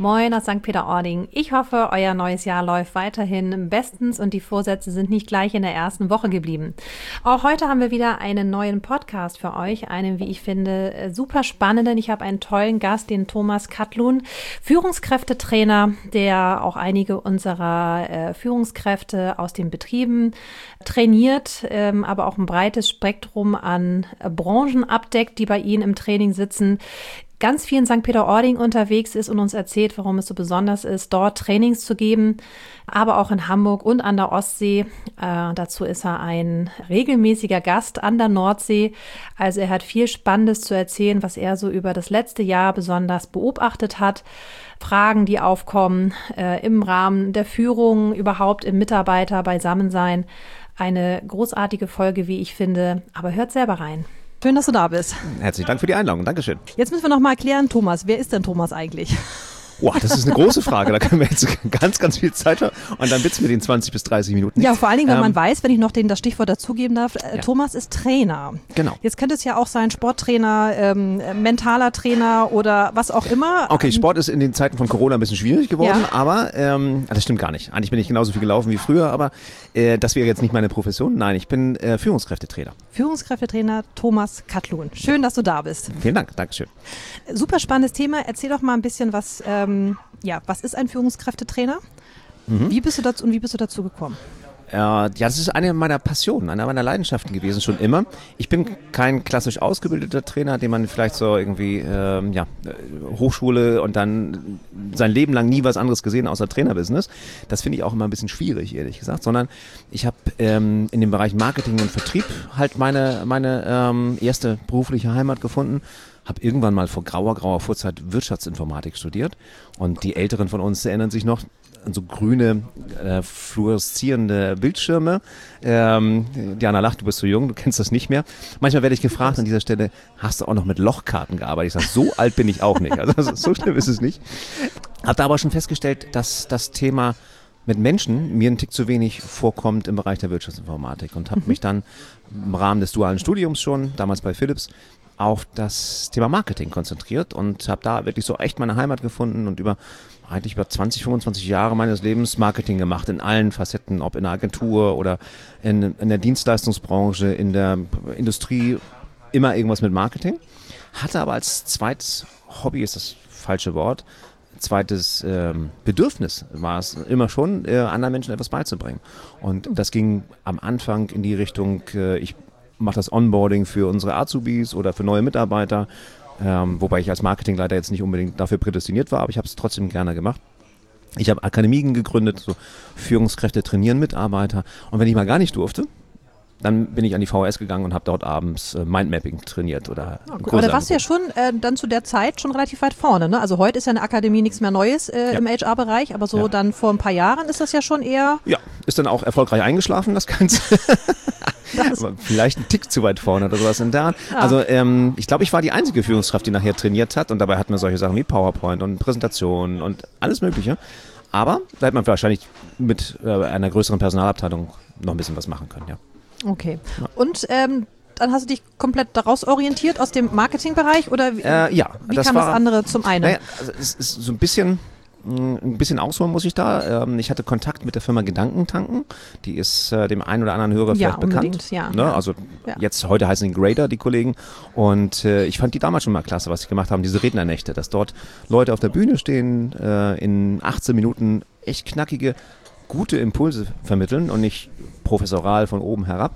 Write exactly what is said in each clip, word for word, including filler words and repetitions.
Moin aus Sankt Peter-Ording. Ich hoffe, euer neues Jahr läuft weiterhin bestens und die Vorsätze sind nicht gleich in der ersten Woche geblieben. Auch heute haben wir wieder einen neuen Podcast für euch, einen, wie ich finde, super spannenden. Ich habe einen tollen Gast, den Thomas Katlun, Führungskräftetrainer, der auch einige unserer äh, Führungskräfte aus den Betrieben trainiert, ähm, aber auch ein breites Spektrum an äh, Branchen abdeckt, die bei Ihnen im Training sitzen. Ganz viel in Sankt Peter-Ording unterwegs ist und uns erzählt, warum es so besonders ist, dort Trainings zu geben, aber auch in Hamburg und an der Ostsee. Äh, dazu ist er ein regelmäßiger Gast an der Nordsee. Also er hat viel Spannendes zu erzählen, was er so über das letzte Jahr besonders beobachtet hat. Fragen, die aufkommen äh, im Rahmen der Führung, überhaupt im Mitarbeiter-Beisammensein. Eine großartige Folge, wie ich finde, aber hört selber rein. Schön, dass du da bist. Herzlichen Dank für die Einladung. Dankeschön. Jetzt müssen wir noch mal erklären, Thomas, wer ist denn Thomas eigentlich? Boah, das ist eine große Frage. Da können wir jetzt ganz, ganz viel Zeit haben und dann wird's mit den zwanzig bis dreißig Minuten nicht. Ja, vor allen Dingen, wenn ähm, man weiß, wenn ich noch den, das Stichwort dazugeben darf, äh, ja. Thomas ist Trainer. Genau. Jetzt könnte es ja auch sein Sporttrainer, ähm, mentaler Trainer oder was auch immer. Okay, Sport ist in den Zeiten von Corona ein bisschen schwierig geworden, Ja. aber ähm, das stimmt gar nicht. Eigentlich bin ich genauso viel gelaufen wie früher, aber äh, das wäre jetzt nicht meine Profession. Nein, ich bin äh, Führungskräftetrainer. Führungskräftetrainer Thomas Katlun. Schön, dass du da bist. Vielen Dank, Dankeschön. Super spannendes Thema. Erzähl doch mal ein bisschen was, ähm, ja, was ist ein Führungskräftetrainer? Mhm. Wie bist du dazu und wie bist du dazu gekommen? Äh, ja, das ist eine meiner Passionen, eine meiner Leidenschaften gewesen, schon immer. Ich bin kein klassisch ausgebildeter Trainer, den man vielleicht so irgendwie, ähm, ja, Hochschule und dann sein Leben lang nie was anderes gesehen außer Trainerbusiness. Das finde ich auch immer ein bisschen schwierig, ehrlich gesagt, sondern ich habe ähm, in dem Bereich Marketing und Vertrieb halt meine, meine ähm, erste berufliche Heimat gefunden. Habe irgendwann mal vor grauer, grauer Vorzeit Wirtschaftsinformatik studiert und die Älteren von uns erinnern sich noch an so grüne, äh, fluoreszierende Bildschirme. Ähm, Diana lacht, du bist so jung, du kennst das nicht mehr. Manchmal werde ich gefragt an dieser Stelle, hast du auch noch mit Lochkarten gearbeitet? Ich sage, so alt bin ich auch nicht, also so schlimm ist es nicht. Habe da aber schon festgestellt, dass das Thema mit Menschen mir ein Tick zu wenig vorkommt im Bereich der Wirtschaftsinformatik und habe mich dann im Rahmen des dualen Studiums schon, damals bei Philips, auf das Thema Marketing konzentriert und habe da wirklich so echt meine Heimat gefunden und über eigentlich über zwanzig, fünfundzwanzig Jahre meines Lebens Marketing gemacht in allen Facetten, ob in der Agentur oder in, in der Dienstleistungsbranche, in der Industrie, immer irgendwas mit Marketing. Hatte aber als zweites Hobby, ist das falsche Wort, zweites ähm, Bedürfnis war es immer schon, äh, anderen Menschen etwas beizubringen. Und das ging am Anfang in die Richtung, äh, ich mache das Onboarding für unsere Azubis oder für neue Mitarbeiter, ähm, wobei ich als Marketingleiter jetzt nicht unbedingt dafür prädestiniert war, aber ich habe es trotzdem gerne gemacht. Ich habe Akademien gegründet, so Führungskräfte trainieren Mitarbeiter und wenn ich mal gar nicht durfte, dann bin ich an die V H S gegangen und habe dort abends äh, Mindmapping trainiert oder Oh, aber da warst du ja schon äh, dann zu der Zeit schon relativ weit vorne, ne? Also heute ist ja eine Akademie nichts mehr Neues äh, Ja. im H R-Bereich, aber so Ja. dann vor ein paar Jahren ist das ja schon eher... Ja, ist dann auch erfolgreich eingeschlafen, das Ganze. Aber vielleicht ein Tick zu weit vorne oder sowas in der Art. Ja. Also ähm, ich glaube, ich war die einzige Führungskraft, die nachher trainiert hat und dabei hatten wir solche Sachen wie PowerPoint und Präsentationen und alles Mögliche. Aber da hätte man wahrscheinlich mit äh, einer größeren Personalabteilung noch ein bisschen was machen können, ja. Okay. Und ähm, dann hast du dich komplett daraus orientiert aus dem Marketingbereich oder wie, Äh, ja, wie das kam war, das andere zum einen? Naja, also es ist so ein bisschen, mh, ein bisschen ausholen muss ich da. Ähm, ich hatte Kontakt mit der Firma Gedankentanken. Die ist äh, dem einen oder anderen Hörer Ja, vielleicht bekannt. unbedingt, ja. Ne? Also Ja. jetzt, heute heißen die Grader, die Kollegen. Und äh, ich fand die damals schon mal klasse, was sie gemacht haben, diese Rednernächte, dass dort Leute auf der Bühne stehen, äh, in achtzehn Minuten echt knackige, gute Impulse vermitteln und nicht professoral von oben herab.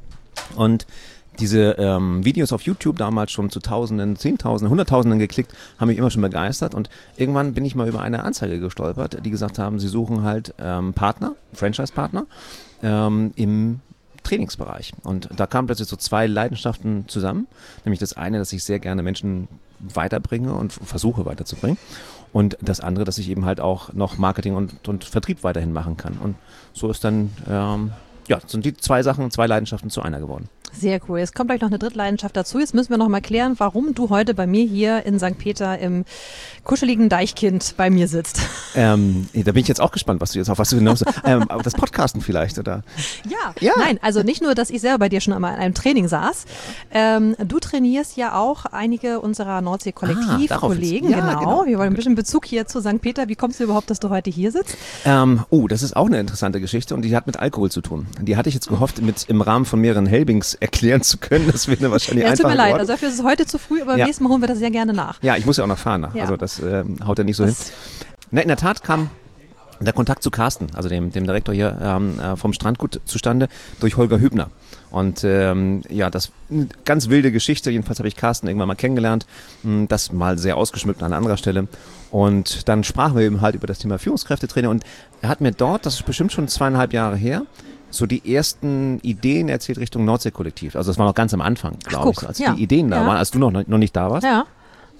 Und diese ähm, Videos auf YouTube damals schon zu Tausenden, Zehntausenden, Hunderttausenden geklickt, haben mich immer schon begeistert und irgendwann bin ich mal über eine Anzeige gestolpert, die gesagt haben, sie suchen halt ähm, Partner, Franchise-Partner ähm, im Trainingsbereich. Und da kamen plötzlich so zwei Leidenschaften zusammen, nämlich das eine, dass ich sehr gerne Menschen weiterbringe und versuche weiterzubringen und das andere, dass ich eben halt auch noch Marketing und, und Vertrieb weiterhin machen kann. Und so ist dann... Ähm, Ja, sind die zwei Sachen, zwei Leidenschaften zu einer geworden. Sehr cool. Jetzt kommt gleich noch eine Drittleidenschaft dazu. Jetzt müssen wir noch mal klären, warum du heute bei mir hier in Sankt Peter im kuscheligen Deichkind bei mir sitzt. Ähm, da bin ich jetzt auch gespannt, was du jetzt auf was du hinaus ähm, aber das Podcasten vielleicht, oder? Ja. Ja. Nein, also nicht nur, dass ich selber bei dir schon einmal in einem Training saß. Ähm, du trainierst ja auch einige unserer Nordsee-Kollektiv-Kollegen. Ah, ja, genau. genau. Wir wollen ein bisschen Bezug hier zu Sankt Peter. Wie kommst du überhaupt, dass du heute hier sitzt? Ähm, oh, das ist auch eine interessante Geschichte und die hat mit Alkohol zu tun. Die hatte ich jetzt gehofft, mit im Rahmen von mehreren Helbings erklären zu können. Das wäre eine wahrscheinlich Ja, einfacher tut mir leid. geworden. Also dafür ist es heute zu früh, aber Ja. beim nächsten Mal holen wir das sehr gerne nach. Ja, ich muss ja auch noch fahren. Ja. Also das ähm, haut ja nicht so Das- hin. Na, in der Tat kam der Kontakt zu Carsten, also dem, dem Direktor hier ähm, äh, vom Strandgut zustande, durch Holger Hübner. Und ähm, ja, das eine ganz wilde Geschichte. Jedenfalls habe ich Carsten irgendwann mal kennengelernt. Mh, Das mal sehr ausgeschmückt an anderer Stelle. Und dann sprachen wir eben halt über das Thema Führungskräftetraining. Und er hat mir dort, das ist bestimmt schon zweieinhalb Jahre her, so die ersten Ideen erzählt Richtung Nordsee-Kollektiv. Also das war noch ganz am Anfang, glaube ich, guck, als ja. die Ideen da Ja. waren, als du noch, noch nicht da warst. Ja.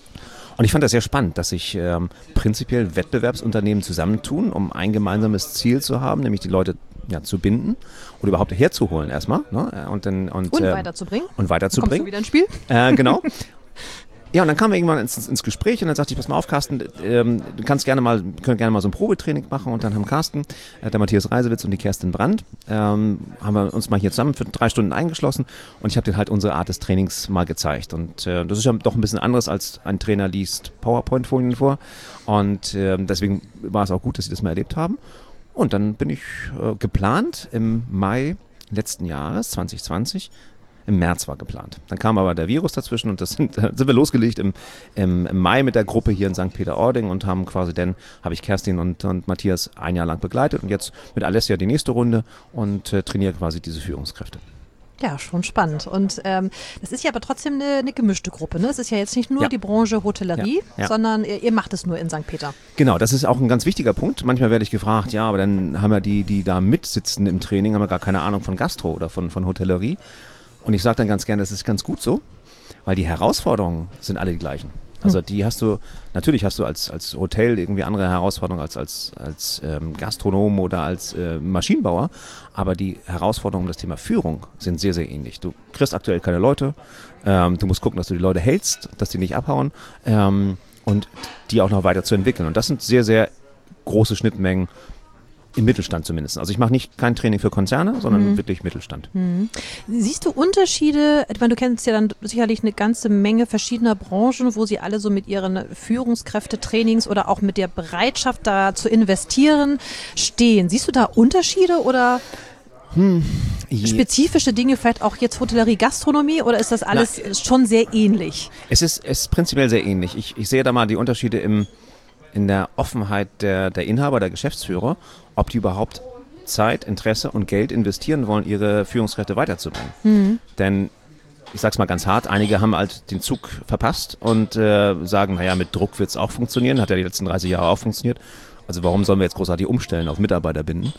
Und ich fand das sehr spannend, dass sich ähm, prinzipiell Wettbewerbsunternehmen zusammentun, um ein gemeinsames Ziel zu haben, nämlich die Leute ja, zu binden oder überhaupt herzuholen erstmal. Ne? Und, dann, und, Und ähm, weiterzubringen. Und Kommst weiterzubringen. du wieder ins Spiel? Äh, genau. Ja, und dann kamen wir irgendwann ins, ins Gespräch und dann sagte ich, pass mal auf, Carsten, ähm, du kannst gerne mal, wir können gerne mal so ein Probetraining machen. Und dann haben Carsten, äh, der Matthias Reisewitz und die Kerstin Brandt, ähm, haben wir uns mal hier zusammen für drei Stunden eingeschlossen und ich habe denen halt unsere Art des Trainings mal gezeigt. Und äh, das ist ja doch ein bisschen anderes, als ein Trainer liest PowerPoint-Folien vor. Und äh, deswegen war es auch gut, dass sie das mal erlebt haben. Und dann bin ich äh, geplant im Mai letzten Jahres, zwanzig zwanzig, im März war geplant. Dann kam aber der Virus dazwischen und das sind, sind wir losgelegt im, im, im Mai mit der Gruppe hier in Sankt Peter-Ording und haben quasi dann, habe ich Kerstin und, und Matthias ein Jahr lang begleitet und jetzt mit Alessia die nächste Runde und äh, trainiere quasi diese Führungskräfte. Ja, schon spannend. Und ähm, das ist ja aber trotzdem eine, eine gemischte Gruppe. Ne? Es ist ja jetzt nicht nur Ja. die Branche Hotellerie, Ja, ja. sondern ihr, ihr macht es nur in Sankt Peter. Genau, das ist auch ein ganz wichtiger Punkt. Manchmal werde ich gefragt, ja, aber dann haben ja die, die da mitsitzen im Training, haben ja gar keine Ahnung von Gastro oder von, von Hotellerie. Und ich sage dann ganz gerne, das ist ganz gut so, weil die Herausforderungen sind alle die gleichen. Also die hast du, natürlich hast du als, als Hotel irgendwie andere Herausforderungen als, als, als ähm, Gastronom oder als äh, Maschinenbauer, aber die Herausforderungen um das Thema Führung sind sehr, sehr ähnlich. Du kriegst aktuell keine Leute, ähm, du musst gucken, dass du die Leute hältst, dass die nicht abhauen ähm, und die auch noch weiter zu entwickeln. Und das sind sehr, sehr große Schnittmengen im Mittelstand zumindest. Also ich mache nicht kein Training für Konzerne, sondern Mhm. wirklich Mittelstand. Siehst du Unterschiede? Ich meine, du kennst ja dann sicherlich eine ganze Menge verschiedener Branchen, wo sie alle so mit ihren Führungskräftetrainings oder auch mit der Bereitschaft, da zu investieren, stehen. Siehst du da Unterschiede oder Je- spezifische Dinge, vielleicht auch jetzt Hotellerie, Gastronomie, oder ist das alles schon sehr ähnlich? Es ist, es ist prinzipiell sehr ähnlich. Ich, ich sehe da mal die Unterschiede im, in der Offenheit der, der Inhaber, der Geschäftsführer, ob die überhaupt Zeit, Interesse und Geld investieren wollen, ihre Führungskräfte weiterzubringen. Denn ich sag's mal ganz hart, einige haben halt den Zug verpasst und äh, sagen, naja, mit Druck wird's auch funktionieren, hat ja die letzten dreißig Jahre auch funktioniert. Also warum sollen wir jetzt großartig umstellen, auf Mitarbeiter binden?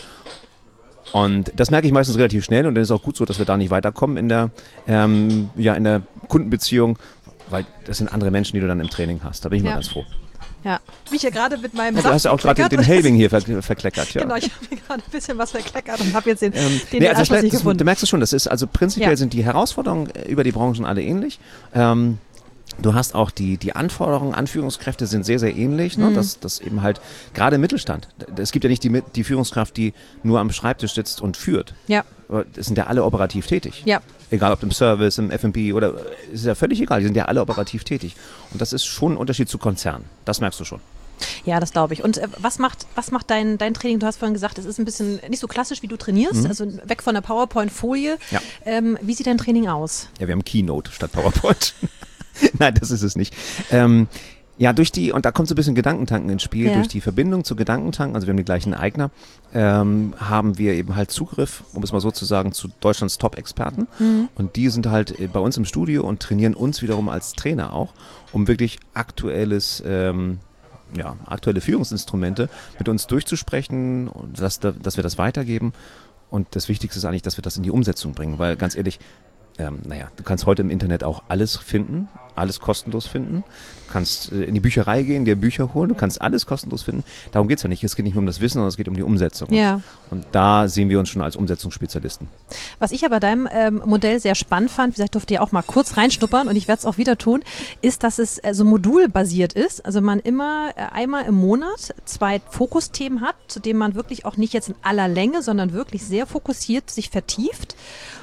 Und das merke ich meistens relativ schnell und dann ist es auch gut so, dass wir da nicht weiterkommen in der, ähm, ja, in der Kundenbeziehung, weil das sind andere Menschen, die du dann im Training hast. Da bin ich Ja. mal ganz froh. Ja. Mich hier gerade mit meinem Ja, du hast ja auch gerade den, den Helbing hier ver verkleckert. Ja. Genau, ich habe mir gerade ein bisschen was verkleckert und habe jetzt den, Ähm, den nee, also Anschluss das, nicht das, gefunden. du merkst es schon, das ist also prinzipiell Ja. sind die Herausforderungen äh, über die Branchen alle ähnlich. Ähm, du hast auch die, die Anforderungen an Führungskräfte sind sehr, sehr ähnlich. Ne? Mhm. Das, das eben halt, gerade im Mittelstand. Es gibt ja nicht die, die Führungskraft, die nur am Schreibtisch sitzt und führt. Ja, Es sind ja alle operativ tätig. ja. Egal ob im Service, im F und B oder, ist ja völlig egal, die sind ja alle operativ tätig. Und das ist schon ein Unterschied zu Konzernen. Das merkst du schon. Ja, das glaube ich. Und äh, was macht, was macht dein, dein Training? Du hast vorhin gesagt, es ist ein bisschen nicht so klassisch, wie du trainierst, also weg von der PowerPoint-Folie. Ja. Ähm, wie sieht dein Training aus? Ja, wir haben Keynote statt PowerPoint. Nein, das ist es nicht. Ähm, ja, durch die, und da kommt so ein bisschen Gedankentanken ins Spiel, Ja. durch die Verbindung zu Gedankentanken, also wir haben die gleichen Eigner, ähm, haben wir eben halt Zugriff, um es mal so zu sagen, zu Deutschlands Top-Experten. Und die sind halt äh, bei uns im Studio und trainieren uns wiederum als Trainer auch, um wirklich aktuelles, ähm, ja, aktuelle Führungsinstrumente mit uns durchzusprechen und dass, dass wir das weitergeben. Und das Wichtigste ist eigentlich, dass wir das in die Umsetzung bringen, weil ganz ehrlich, ähm, naja, du kannst heute im Internet auch alles finden, alles kostenlos finden. Du kannst äh, in die Bücherei gehen, dir Bücher holen, du kannst alles kostenlos finden. Darum geht es ja nicht. Es geht nicht nur um das Wissen, sondern es geht um die Umsetzung. Ja. Und da sehen wir uns schon als Umsetzungsspezialisten. Was ich aber bei deinem ähm, Modell sehr spannend fand, wie gesagt, durfte ihr auch mal kurz reinschnuppern und ich werde es auch wieder tun, ist, dass es äh, so modulbasiert ist. Also man immer äh, einmal im Monat zwei Fokusthemen hat, zu denen man wirklich auch nicht jetzt in aller Länge, sondern wirklich sehr fokussiert sich vertieft.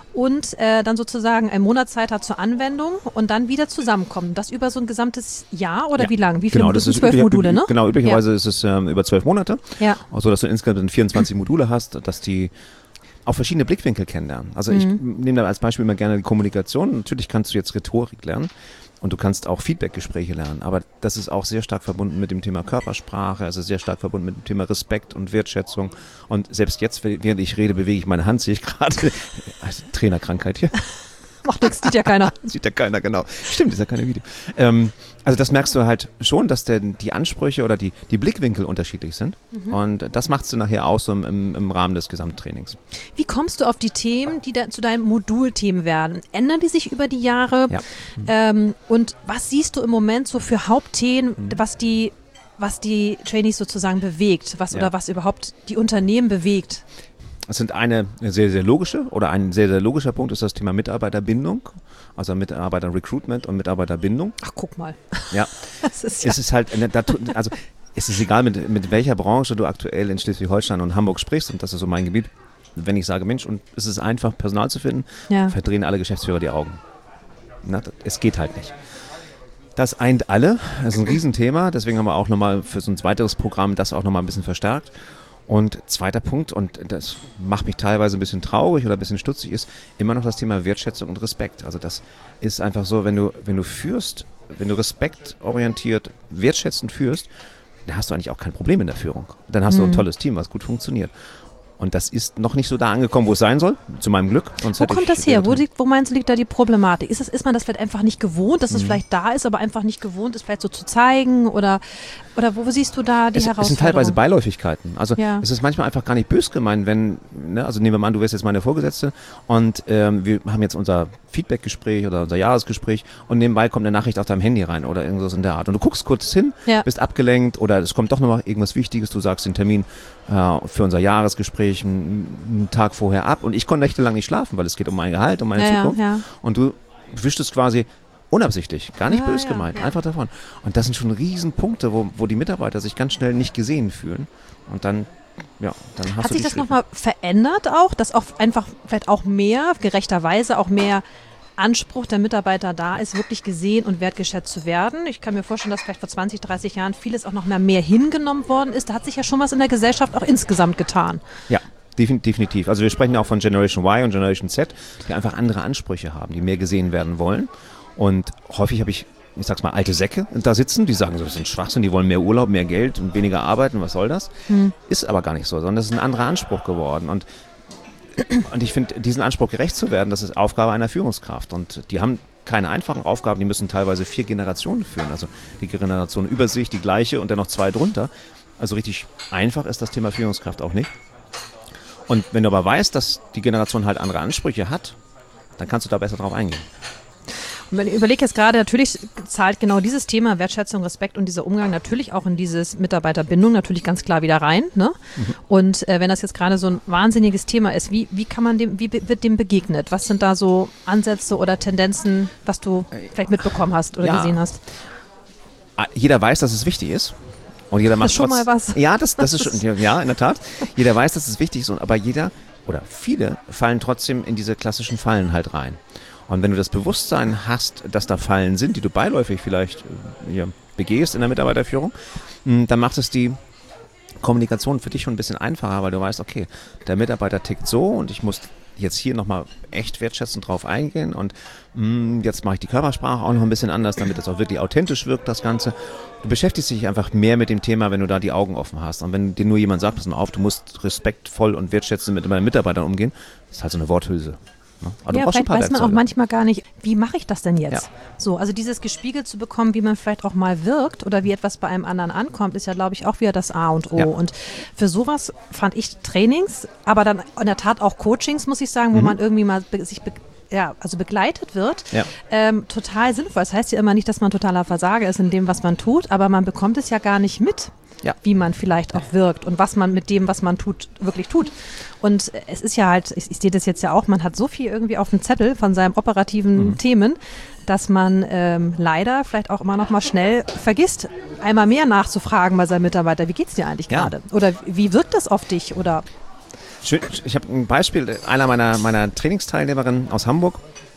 Und äh, dann sozusagen ein Monat Zeit hat zur Anwendung und dann wieder zusammenkommen. Das über so ein gesamtes Jahr oder ja. wie lang? Wie viele genau, Module? das sind ist zwölf üblich, Module, ne? Genau, üblicherweise ja. ist es ähm, über zwölf Monate. Ja. Also dass du insgesamt vierundzwanzig Module hast, dass die auch verschiedene Blickwinkel kennenlernen. Also mhm. ich nehme da als Beispiel immer gerne die Kommunikation. Natürlich kannst du jetzt Rhetorik lernen. Und du kannst auch Feedbackgespräche lernen, aber das ist auch sehr stark verbunden mit dem Thema Körpersprache, also sehr stark verbunden mit dem Thema Respekt und Wertschätzung. Und selbst jetzt, während ich rede, bewege ich meine Hand, sehe ich gerade, also Trainerkrankheit hier. Macht nichts, sieht ja keiner. Sieht ja keiner, genau. Stimmt, ist ja keine Video. Ähm, also das merkst du halt schon, dass der, die Ansprüche oder die, die Blickwinkel unterschiedlich sind. Mhm. Und das machst du nachher auch so im, im Rahmen des Gesamttrainings. Wie kommst du auf die Themen, die da zu deinen Modulthemen werden? Ändern die sich über die Jahre? Ja. Mhm. Ähm, und was siehst du im Moment so für Hauptthemen, mhm. was die, was die Trainees sozusagen bewegt, was ja. oder was überhaupt die Unternehmen bewegt? Es sind eine sehr, sehr logische oder ein sehr, sehr logischer Punkt ist das Thema Mitarbeiterbindung, also Mitarbeiter-Recruitment und Mitarbeiterbindung. Ach, guck mal. Ja. Das ist ja. Es ist halt, also es ist egal, mit, mit welcher Branche du aktuell in Schleswig-Holstein und Hamburg sprichst, und das ist so mein Gebiet. Wenn ich sage, Mensch, und es ist einfach, Personal zu finden, ja. verdrehen alle Geschäftsführer die Augen. Na, es geht halt nicht. Das eint alle, das ist ein Riesenthema, deswegen haben wir auch nochmal für so ein weiteres Programm das auch nochmal ein bisschen verstärkt. Und zweiter Punkt, und das macht mich teilweise ein bisschen traurig oder ein bisschen stutzig, ist immer noch das Thema Wertschätzung und Respekt. Also das ist einfach so, wenn du, wenn du führst, wenn du respektorientiert, wertschätzend führst, dann hast du eigentlich auch kein Problem in der Führung. Dann hast mhm. du ein tolles Team, was gut funktioniert. Und das ist noch nicht so da angekommen, wo es sein soll, zu meinem Glück. Sonst wo kommt das her? Wo, liegt, wo meinst du, liegt da die Problematik? Ist, das, ist man das vielleicht einfach nicht gewohnt, dass es mhm. vielleicht da ist, aber einfach nicht gewohnt ist, vielleicht so zu zeigen? Oder, oder wo siehst du da die es, Herausforderung? Es sind teilweise Beiläufigkeiten. Also ja. es ist manchmal einfach gar nicht bös gemeint, wenn, ne, also nehmen wir mal an, du wärst jetzt meine Vorgesetzte und ähm, wir haben jetzt unser Feedbackgespräch oder unser Jahresgespräch und nebenbei kommt eine Nachricht auf deinem Handy rein oder irgendwas in der Art. Und du guckst kurz hin, ja. bist abgelenkt oder es kommt doch noch irgendwas Wichtiges, du sagst den Termin äh, für unser Jahresgespräch einen, einen Tag vorher ab und ich konnte nächtelang nicht schlafen, weil es geht um mein Gehalt, um meine ja, Zukunft. Ja. Und du wischst quasi unabsichtlich, gar nicht ja, bös ja, gemeint, ja. einfach davon. Und das sind schon Riesenpunkte, wo, wo die Mitarbeiter sich ganz schnell nicht gesehen fühlen. Und dann, ja, dann hast Hat du sich die das Schläge. nochmal verändert auch, dass auch einfach vielleicht auch mehr, gerechterweise auch mehr Anspruch der Mitarbeiter da ist, wirklich gesehen und wertgeschätzt zu werden? Ich kann mir vorstellen, dass vielleicht vor zwanzig, dreißig Jahren vieles auch noch mehr, mehr hingenommen worden ist. Da hat sich ja schon was in der Gesellschaft auch insgesamt getan. Ja. Definitiv. Also wir sprechen auch von Generation Y und Generation Z, die einfach andere Ansprüche haben, die mehr gesehen werden wollen. Und häufig habe ich, ich sag's mal, alte Säcke da sitzen, die sagen, so, das ist ein Schwachsinn, die wollen mehr Urlaub, mehr Geld und weniger arbeiten, was soll das? Hm. Ist aber gar nicht so, sondern das ist ein anderer Anspruch geworden. Und, und ich finde, diesen Anspruch gerecht zu werden, das ist Aufgabe einer Führungskraft. Und die haben keine einfachen Aufgaben, die müssen teilweise vier Generationen führen. Also die Generation über sich, die gleiche und dann noch zwei drunter. Also richtig einfach ist das Thema Führungskraft auch nicht. Und wenn du aber weißt, dass die Generation halt andere Ansprüche hat, dann kannst du da besser drauf eingehen. Und ich überlege jetzt gerade, natürlich zahlt genau dieses Thema Wertschätzung, Respekt und dieser Umgang natürlich auch in dieses Mitarbeiterbindung natürlich ganz klar wieder rein. Ne? Mhm. Und äh, wenn das jetzt gerade so ein wahnsinniges Thema ist, wie, wie kann man dem, wie wird dem begegnet? Was sind da so Ansätze oder Tendenzen, was du vielleicht mitbekommen hast oder ja. gesehen hast? Jeder weiß, dass es wichtig ist. Und jeder macht das ist schon trotz, mal was. Ja, das, das ist schon, ja, in der Tat. Jeder weiß, dass es wichtig ist, aber jeder oder viele fallen trotzdem in diese klassischen Fallen halt rein. Und wenn du das Bewusstsein hast, dass da Fallen sind, die du beiläufig vielleicht ja, begehst in der Mitarbeiterführung, dann macht es die Kommunikation für dich schon ein bisschen einfacher, weil du weißt, okay, der Mitarbeiter tickt so und ich muss jetzt hier nochmal echt wertschätzend drauf eingehen und mh, jetzt mache ich die Körpersprache auch noch ein bisschen anders, damit das auch wirklich authentisch wirkt, das Ganze. Du beschäftigst dich einfach mehr mit dem Thema, wenn du da die Augen offen hast. Und wenn dir nur jemand sagt, pass mal auf, du musst respektvoll und wertschätzend mit deinen Mitarbeitern umgehen, das ist halt so eine Worthülse. Also ja, vielleicht weiß man auch manchmal gar nicht, wie mache ich das denn jetzt? Ja. So, also dieses gespiegelt zu bekommen, wie man vielleicht auch mal wirkt oder wie etwas bei einem anderen ankommt, ist ja, glaube ich, auch wieder das A und O. Ja. Und für sowas fand ich Trainings, aber dann in der Tat auch Coachings, muss ich sagen, wo mhm. man irgendwie mal be- sich be- ja, also begleitet wird, ja. ähm, total sinnvoll. Das heißt ja immer nicht, dass man totaler Versager ist in dem, was man tut, aber man bekommt es ja gar nicht mit, ja. wie man vielleicht auch wirkt und was man mit dem, was man tut, wirklich tut. Und es ist ja halt, ich, ich sehe das jetzt ja auch, man hat so viel irgendwie auf dem Zettel von seinen operativen mhm. Themen, dass man ähm, leider vielleicht auch immer noch mal schnell vergisst, einmal mehr nachzufragen bei seinem Mitarbeiter, wie geht's dir eigentlich ja. gerade? Oder wie wirkt das auf dich? Oder Schön, ich habe ein Beispiel, einer meiner, meiner Trainingsteilnehmerinnen aus Hamburg,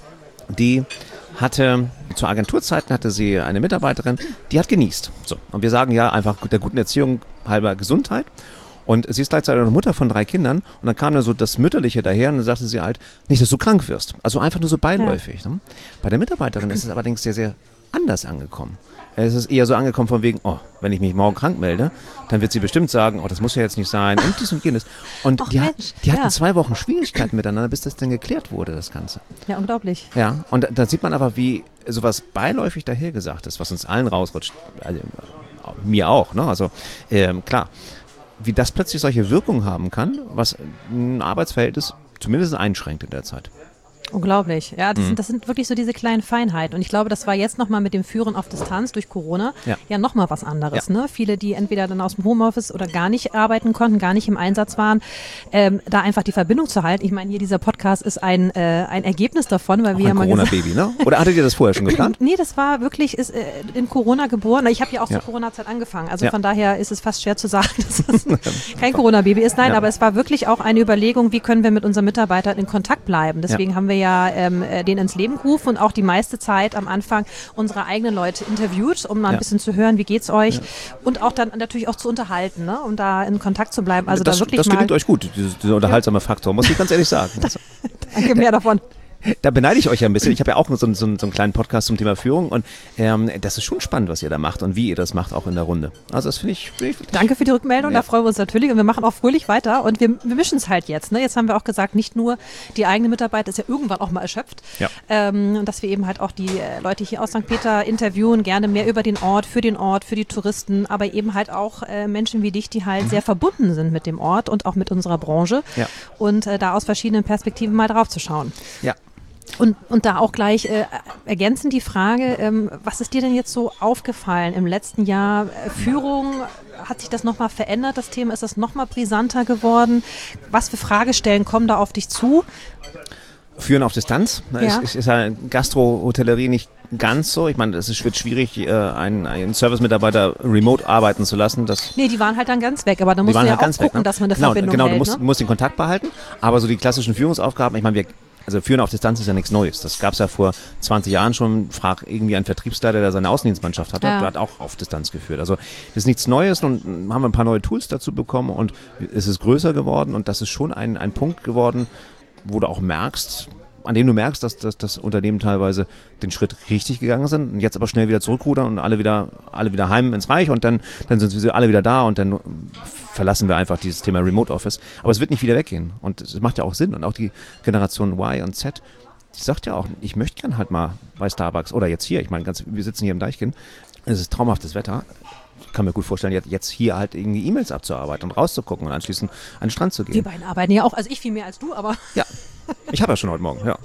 die hatte, zu Agenturzeiten hatte sie eine Mitarbeiterin, die hat genießt. So. Und wir sagen ja einfach der guten Erziehung halber Gesundheit. Und sie ist gleichzeitig eine Mutter von drei Kindern. Und dann kam da so das Mütterliche daher und dann sagte sie halt, nicht, dass du krank wirst. Also einfach nur so beiläufig. Ja. Ne? Bei der Mitarbeiterin ist es allerdings sehr, sehr anders angekommen. Es ist eher so angekommen von wegen, oh, wenn ich mich morgen krank melde, dann wird sie bestimmt sagen, oh, das muss ja jetzt nicht sein und dies und jenes. Und Och, die, Mensch, die ja. hatten zwei Wochen Schwierigkeiten miteinander, bis das dann geklärt wurde, das Ganze. Ja, unglaublich. Ja, und da sieht man aber, wie sowas beiläufig dahergesagt ist, was uns allen rausrutscht, also mir auch, ne? Also ähm, klar, wie das plötzlich solche Wirkungen haben kann, was ein Arbeitsverhältnis zumindest einschränkt in der Zeit. Unglaublich. Ja, das, Mhm. sind, das sind wirklich so diese kleinen Feinheiten. Und ich glaube, das war jetzt nochmal mit dem Führen auf Distanz durch Corona ja, ja nochmal was anderes. Ja. Ne? Viele, die entweder dann aus dem Homeoffice oder gar nicht arbeiten konnten, gar nicht im Einsatz waren, ähm, da einfach die Verbindung zu halten. Ich meine, hier dieser Podcast ist ein, äh, ein Ergebnis davon, weil auch wir ja ein mal Corona-Baby, ne? Oder hattet ihr das vorher schon geplant? Nee, das war wirklich ist, äh, in Corona geboren. Ich habe ja auch ja. zur Corona-Zeit angefangen. Also ja. von daher ist es fast schwer zu sagen, dass es kein Corona-Baby ist. Nein, ja. aber es war wirklich auch eine Überlegung, wie können wir mit unseren Mitarbeitern in Kontakt bleiben. Deswegen ja. haben wir ja ähm, den ins Leben gerufen und auch die meiste Zeit am Anfang unsere eigenen Leute interviewt, um mal ein ja. bisschen zu hören, wie geht's euch ja. und auch dann natürlich auch zu unterhalten, ne? Um da in Kontakt zu bleiben. Also das, da wirklich das mal gelingt euch gut, dieser, dieser unterhaltsame ja. Faktor, muss ich ganz ehrlich sagen. Danke, mehr davon. Da beneide ich euch ja ein bisschen. Ich habe ja auch so, so, so einen kleinen Podcast zum Thema Führung und ähm, das ist schon spannend, was ihr da macht und wie ihr das macht, auch in der Runde. Also das finde ich, find ich... Danke für die Rückmeldung, ja. da freuen wir uns natürlich und wir machen auch fröhlich weiter und wir, wir mischen es halt jetzt. Ne? Jetzt haben wir auch gesagt, nicht nur die eigene Mitarbeit ist ja irgendwann auch mal erschöpft, ja. ähm, dass wir eben halt auch die äh, Leute hier aus Sankt Peter interviewen, gerne mehr über den Ort, für den Ort, für die Touristen, aber eben halt auch äh, Menschen wie dich, die halt mhm. sehr verbunden sind mit dem Ort und auch mit unserer Branche ja. und äh, da aus verschiedenen Perspektiven mal drauf zu schauen. Ja. Und, und da auch gleich äh, ergänzend die Frage, ähm, was ist dir denn jetzt so aufgefallen im letzten Jahr? Äh, Führung, hat sich das nochmal verändert, das Thema? Ist das nochmal brisanter geworden? Was für Fragestellen kommen da auf dich zu? Führen auf Distanz. Ja. Ist, ist, ist ja Gastro-Hotellerie nicht ganz so. Ich meine, es wird schwierig, äh, einen, einen Service-Mitarbeiter remote arbeiten zu lassen. Das nee, die waren halt dann ganz weg, aber da musst du halt ja auch gucken, weg, ne? dass man eine genau, Verbindung genau, hält. Genau, du musst, ne? musst den Kontakt behalten, aber so die klassischen Führungsaufgaben, ich meine, wir Also Führen auf Distanz ist ja nichts Neues. Das gab es ja vor zwanzig Jahren schon. Frag irgendwie einen Vertriebsleiter, der seine Außendienstmannschaft hatte, ja. der hat auch auf Distanz geführt. Also das ist nichts Neues und haben wir ein paar neue Tools dazu bekommen und es ist größer geworden und das ist schon ein, ein Punkt geworden, wo du auch merkst, an dem du merkst, dass, dass das Unternehmen teilweise den Schritt richtig gegangen sind und jetzt aber schnell wieder zurückrudern und alle wieder, alle wieder heim ins Reich und dann, dann sind sie alle wieder da und dann verlassen wir einfach dieses Thema Remote Office. Aber es wird nicht wieder weggehen und es macht ja auch Sinn und auch die Generation Y und Z, die sagt ja auch, ich möchte gern halt mal bei Starbucks oder jetzt hier, ich meine, ganz, wir sitzen hier im Deichkind, es ist traumhaftes Wetter. Ich kann mir gut vorstellen, jetzt hier halt irgendwie E-Mails abzuarbeiten und rauszugucken und anschließend an den Strand zu gehen. Wir beiden arbeiten ja auch, also ich viel mehr als du, aber... Ja, ich habe ja schon heute Morgen, ja.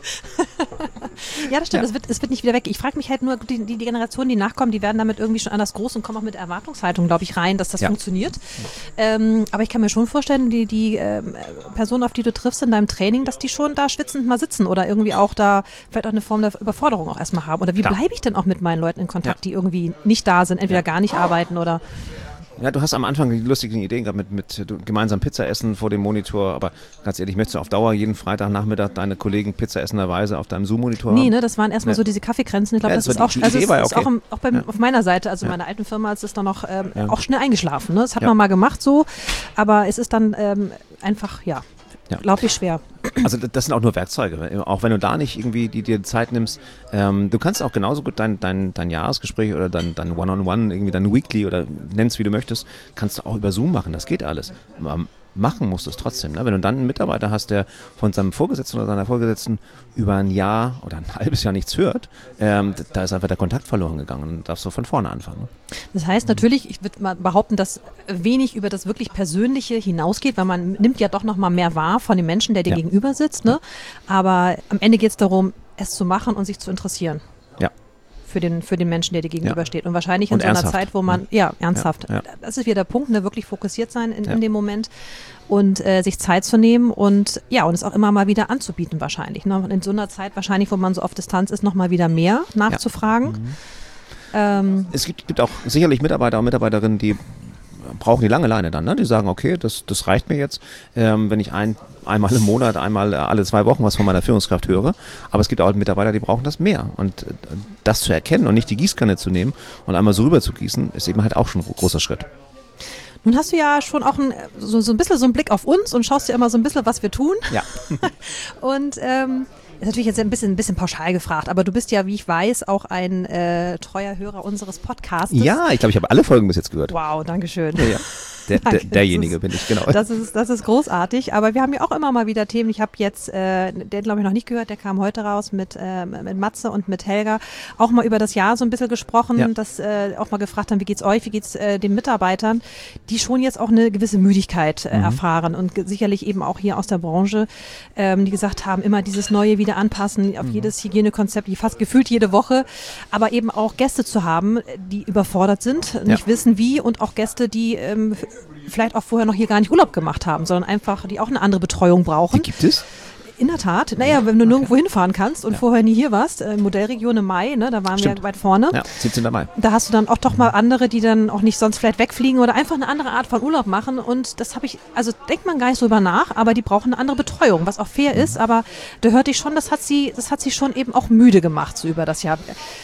Ja, das stimmt, Ja. Es, wird, es wird nicht wieder weg. Ich frage mich halt nur, die, die Generationen, die nachkommen, die werden damit irgendwie schon anders groß und kommen auch mit Erwartungshaltung, glaube ich, rein, dass das Ja. funktioniert. Ähm, aber ich kann mir schon vorstellen, die, die ähm, Personen, auf die du triffst in deinem Training, dass die schon da schwitzend mal sitzen oder irgendwie auch da vielleicht auch eine Form der Überforderung auch erstmal haben. Oder wie Klar. bleibe ich denn auch mit meinen Leuten in Kontakt, Ja. die irgendwie nicht da sind, entweder Ja. gar nicht arbeiten oder... Ja, du hast am Anfang die lustigen Ideen gehabt mit, mit du, gemeinsam Pizza essen vor dem Monitor, aber ganz ehrlich, möchtest du auf Dauer jeden Freitagnachmittag deine Kollegen Pizza essenderweise auf deinem Zoom-Monitor Nee, haben? ne, das waren erstmal Ja. so diese Kaffeegrenzen. Ich glaube, Ja, das, das ist war auch, die- die also Idee es war ja ist okay. auch, im, auch beim, Ja. auf meiner Seite, also Ja. meiner alten Firma, ist es dann noch ähm, Ja. auch schnell eingeschlafen. Ne? Das hat Ja. man mal gemacht so, aber es ist dann ähm, einfach, ja, Ja. unglaublich schwer. Also das sind auch nur Werkzeuge. Auch wenn du da nicht irgendwie die dir Zeit nimmst, ähm, du kannst auch genauso gut dein, dein, dein Jahresgespräch oder dein, dein One-on-One, irgendwie dein Weekly oder nenn's wie du möchtest, kannst du auch über Zoom machen. Das geht alles. Ähm, machen musst du es trotzdem. Ne? Wenn du dann einen Mitarbeiter hast, der von seinem Vorgesetzten oder seiner Vorgesetzten über ein Jahr oder ein halbes Jahr nichts hört, ähm, da ist einfach der Kontakt verloren gegangen und dann darfst du von vorne anfangen. Ne? Das heißt natürlich, ich würde mal behaupten, dass wenig über das wirklich Persönliche hinausgeht, weil man nimmt ja doch noch mal mehr wahr von dem Menschen, der dir Ja. gegenüber sitzt. Ne? Aber am Ende geht es darum, es zu machen und sich zu interessieren. Ja. Für den, für den Menschen, der dir gegenübersteht. Ja. Und wahrscheinlich in Und so einer ernsthaft. Zeit, wo man, ja, ernsthaft, Ja, ja. das ist wieder der Punkt, ne, wirklich fokussiert sein in, Ja. in dem Moment und äh, sich Zeit zu nehmen und ja, und es auch immer mal wieder anzubieten wahrscheinlich. Ne? Und in so einer Zeit wahrscheinlich, wo man so auf Distanz ist, noch mal wieder mehr nachzufragen. Ja. Mhm. Ähm, Es gibt, gibt auch sicherlich Mitarbeiter und Mitarbeiterinnen, die brauchen die lange Leine dann. Ne? Die sagen, okay, das, das reicht mir jetzt, ähm, wenn ich ein, einmal im Monat, einmal alle zwei Wochen was von meiner Führungskraft höre. Aber es gibt auch Mitarbeiter, die brauchen das mehr. Und äh, das zu erkennen und nicht die Gießkanne zu nehmen und einmal so rüber zu gießen, ist eben halt auch schon ein großer Schritt. Nun hast du ja schon auch ein, so, so ein bisschen so einen Blick auf uns und schaust dir immer so ein bisschen, was wir tun. Ja. Und ähm, ist natürlich jetzt ein bisschen, ein bisschen pauschal gefragt, aber du bist ja, wie ich weiß, auch ein äh, treuer Hörer unseres Podcasts. Ja, ich glaube, ich habe alle Folgen bis jetzt gehört. Wow, danke schön. Ja, ja. Der, der, Danke, derjenige das ist, bin ich, genau. Das ist, das ist großartig, aber wir haben ja auch immer mal wieder Themen. Ich habe jetzt, äh, den glaube ich noch nicht gehört, der kam heute raus mit, äh, mit Matze und mit Helga, auch mal über das Jahr so ein bisschen gesprochen, Ja. dass äh, auch mal gefragt haben, wie geht's euch, wie geht's äh, den Mitarbeitern, die schon jetzt auch eine gewisse Müdigkeit äh, Mhm. erfahren und ge- sicherlich eben auch hier aus der Branche, ähm, die gesagt haben, immer dieses Neue wieder anpassen, auf Mhm. jedes Hygienekonzept, die fast gefühlt jede Woche, aber eben auch Gäste zu haben, die überfordert sind, nicht Ja. wissen wie und auch Gäste, die ähm, vielleicht auch vorher noch hier gar nicht Urlaub gemacht haben, sondern einfach, die auch eine andere Betreuung brauchen. Die gibt es? In der Tat. Naja, wenn du nirgendwo hinfahren kannst und Ja. vorher nie hier warst, äh, Modellregion im Mai, ne, da waren Stimmt. wir weit vorne. Ja, siebzehnten Mai. Da hast du dann auch doch mal andere, die dann auch nicht sonst vielleicht wegfliegen oder einfach eine andere Art von Urlaub machen. Und das habe ich, also denkt man gar nicht so über nach, aber die brauchen eine andere Betreuung, was auch fair ist. Aber da hörte ich schon, das hat sie, das hat sie schon eben auch müde gemacht, so über das Jahr.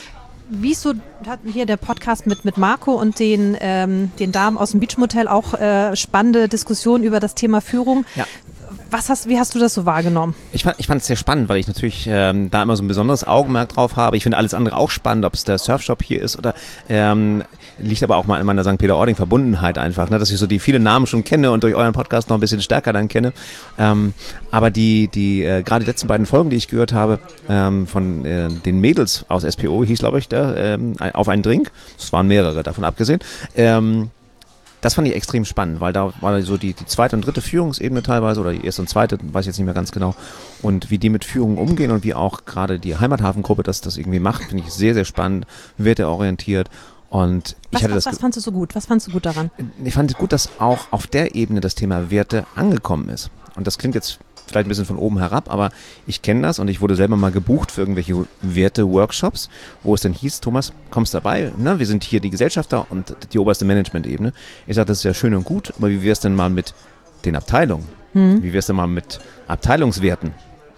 Wie ist so, hat hier der Podcast mit, mit Marco und den, ähm, den Damen aus dem Beachmotel auch äh, spannende Diskussionen über das Thema Führung. Ja. Was hast, wie hast du das so wahrgenommen? Ich fand ich fand es sehr spannend, weil ich natürlich ähm, da immer so ein besonderes Augenmerk drauf habe. Ich finde alles andere auch spannend, ob es der Surfshop hier ist oder ähm, liegt aber auch mal in meiner Sankt Peter-Ording-Verbundenheit einfach, ne, dass ich so die vielen Namen schon kenne und durch euren Podcast noch ein bisschen stärker dann kenne. Ähm, aber die die äh, gerade die letzten beiden Folgen, die ich gehört habe, ähm, von äh, den Mädels aus S P O, hieß glaube ich, der, ähm, auf einen Drink, es waren mehrere davon abgesehen, ähm, das fand ich extrem spannend, weil da war so die, die zweite und dritte Führungsebene teilweise oder die erste und zweite, weiß ich jetzt nicht mehr ganz genau. Und wie die mit Führung umgehen und wie auch gerade die Heimathafengruppe das, das irgendwie macht, finde ich sehr, sehr spannend, werteorientiert. Und ich Was, hatte was, das, was fandst du so gut? Was fandst du gut daran? ich fand es gut, dass auch auf der Ebene das Thema Werte angekommen ist. Und das klingt jetzt vielleicht ein bisschen von oben herab, aber ich kenne das und ich wurde selber mal gebucht für irgendwelche Werte-Workshops, wo es dann hieß, Thomas, kommst dabei, ne? Wir sind hier die Gesellschafter und die oberste Management-Ebene. Ich sage, das ist ja schön und gut, aber wie wär's denn mal mit den Abteilungen? Hm. Wie wär's denn mal mit Abteilungswerten?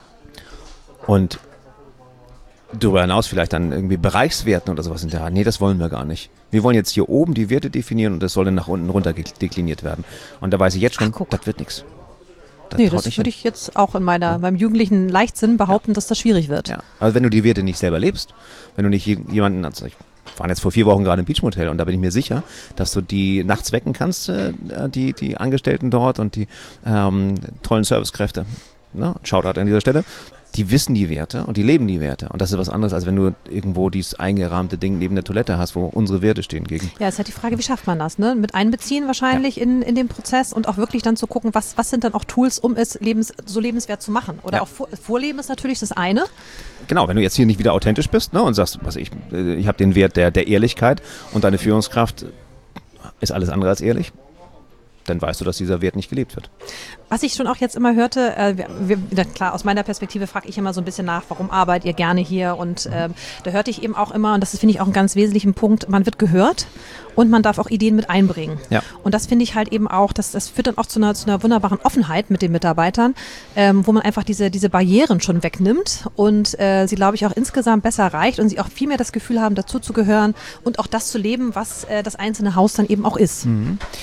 Und darüber hinaus vielleicht dann irgendwie Bereichswerten oder sowas. Ja, nee, das wollen wir gar nicht. Wir wollen jetzt hier oben die Werte definieren und das soll dann nach unten runter dekliniert werden. Und da weiß ich jetzt schon, Ach, guck. das wird nichts. Nee, das würde ich jetzt auch in meiner, meinem jugendlichen Leichtsinn behaupten, dass das schwierig wird. Ja, also wenn du die Werte nicht selber lebst, wenn du nicht jemanden, also ich war jetzt vor vier Wochen gerade im Beachmotel und da bin ich mir sicher, dass du die nachts wecken kannst, äh, die, die Angestellten dort und die ähm, tollen Servicekräfte, ne? Shoutout an dieser Stelle, die wissen die Werte und die leben die Werte. Und das ist was anderes, als wenn du irgendwo dieses eingerahmte Ding neben der Toilette hast, wo unsere Werte stehen gegen. Ja, ist halt die Frage, wie schafft man das? Ne? Mit einbeziehen wahrscheinlich ja. in, in den Prozess und auch wirklich dann zu gucken, was, was sind dann auch Tools, um es lebens, so lebenswert zu machen. Oder Ja. auch vor, Vorleben ist natürlich das eine. Genau, wenn du jetzt hier nicht wieder authentisch bist, ne, und sagst, was ich, äh, ich habe den Wert der, der Ehrlichkeit und deine Führungskraft ist alles andere als ehrlich, dann weißt du, dass dieser Wert nicht gelebt wird. Was ich schon auch jetzt immer hörte, äh, wir, wir, klar, aus meiner Perspektive frage ich immer so ein bisschen nach, warum arbeitet ihr gerne hier? Und ähm, da hörte ich eben auch immer, und das finde ich auch einen ganz wesentlichen Punkt, man wird gehört und man darf auch Ideen mit einbringen. Ja. Und das finde ich halt eben auch, dass, das führt dann auch zu einer, zu einer wunderbaren Offenheit mit den Mitarbeitern, ähm, wo man einfach diese, diese Barrieren schon wegnimmt und äh, sie, glaube ich, auch insgesamt besser erreicht und sie auch viel mehr das Gefühl haben, dazu zu gehören und auch das zu leben, was äh, das einzelne Haus dann eben auch ist. Mhm.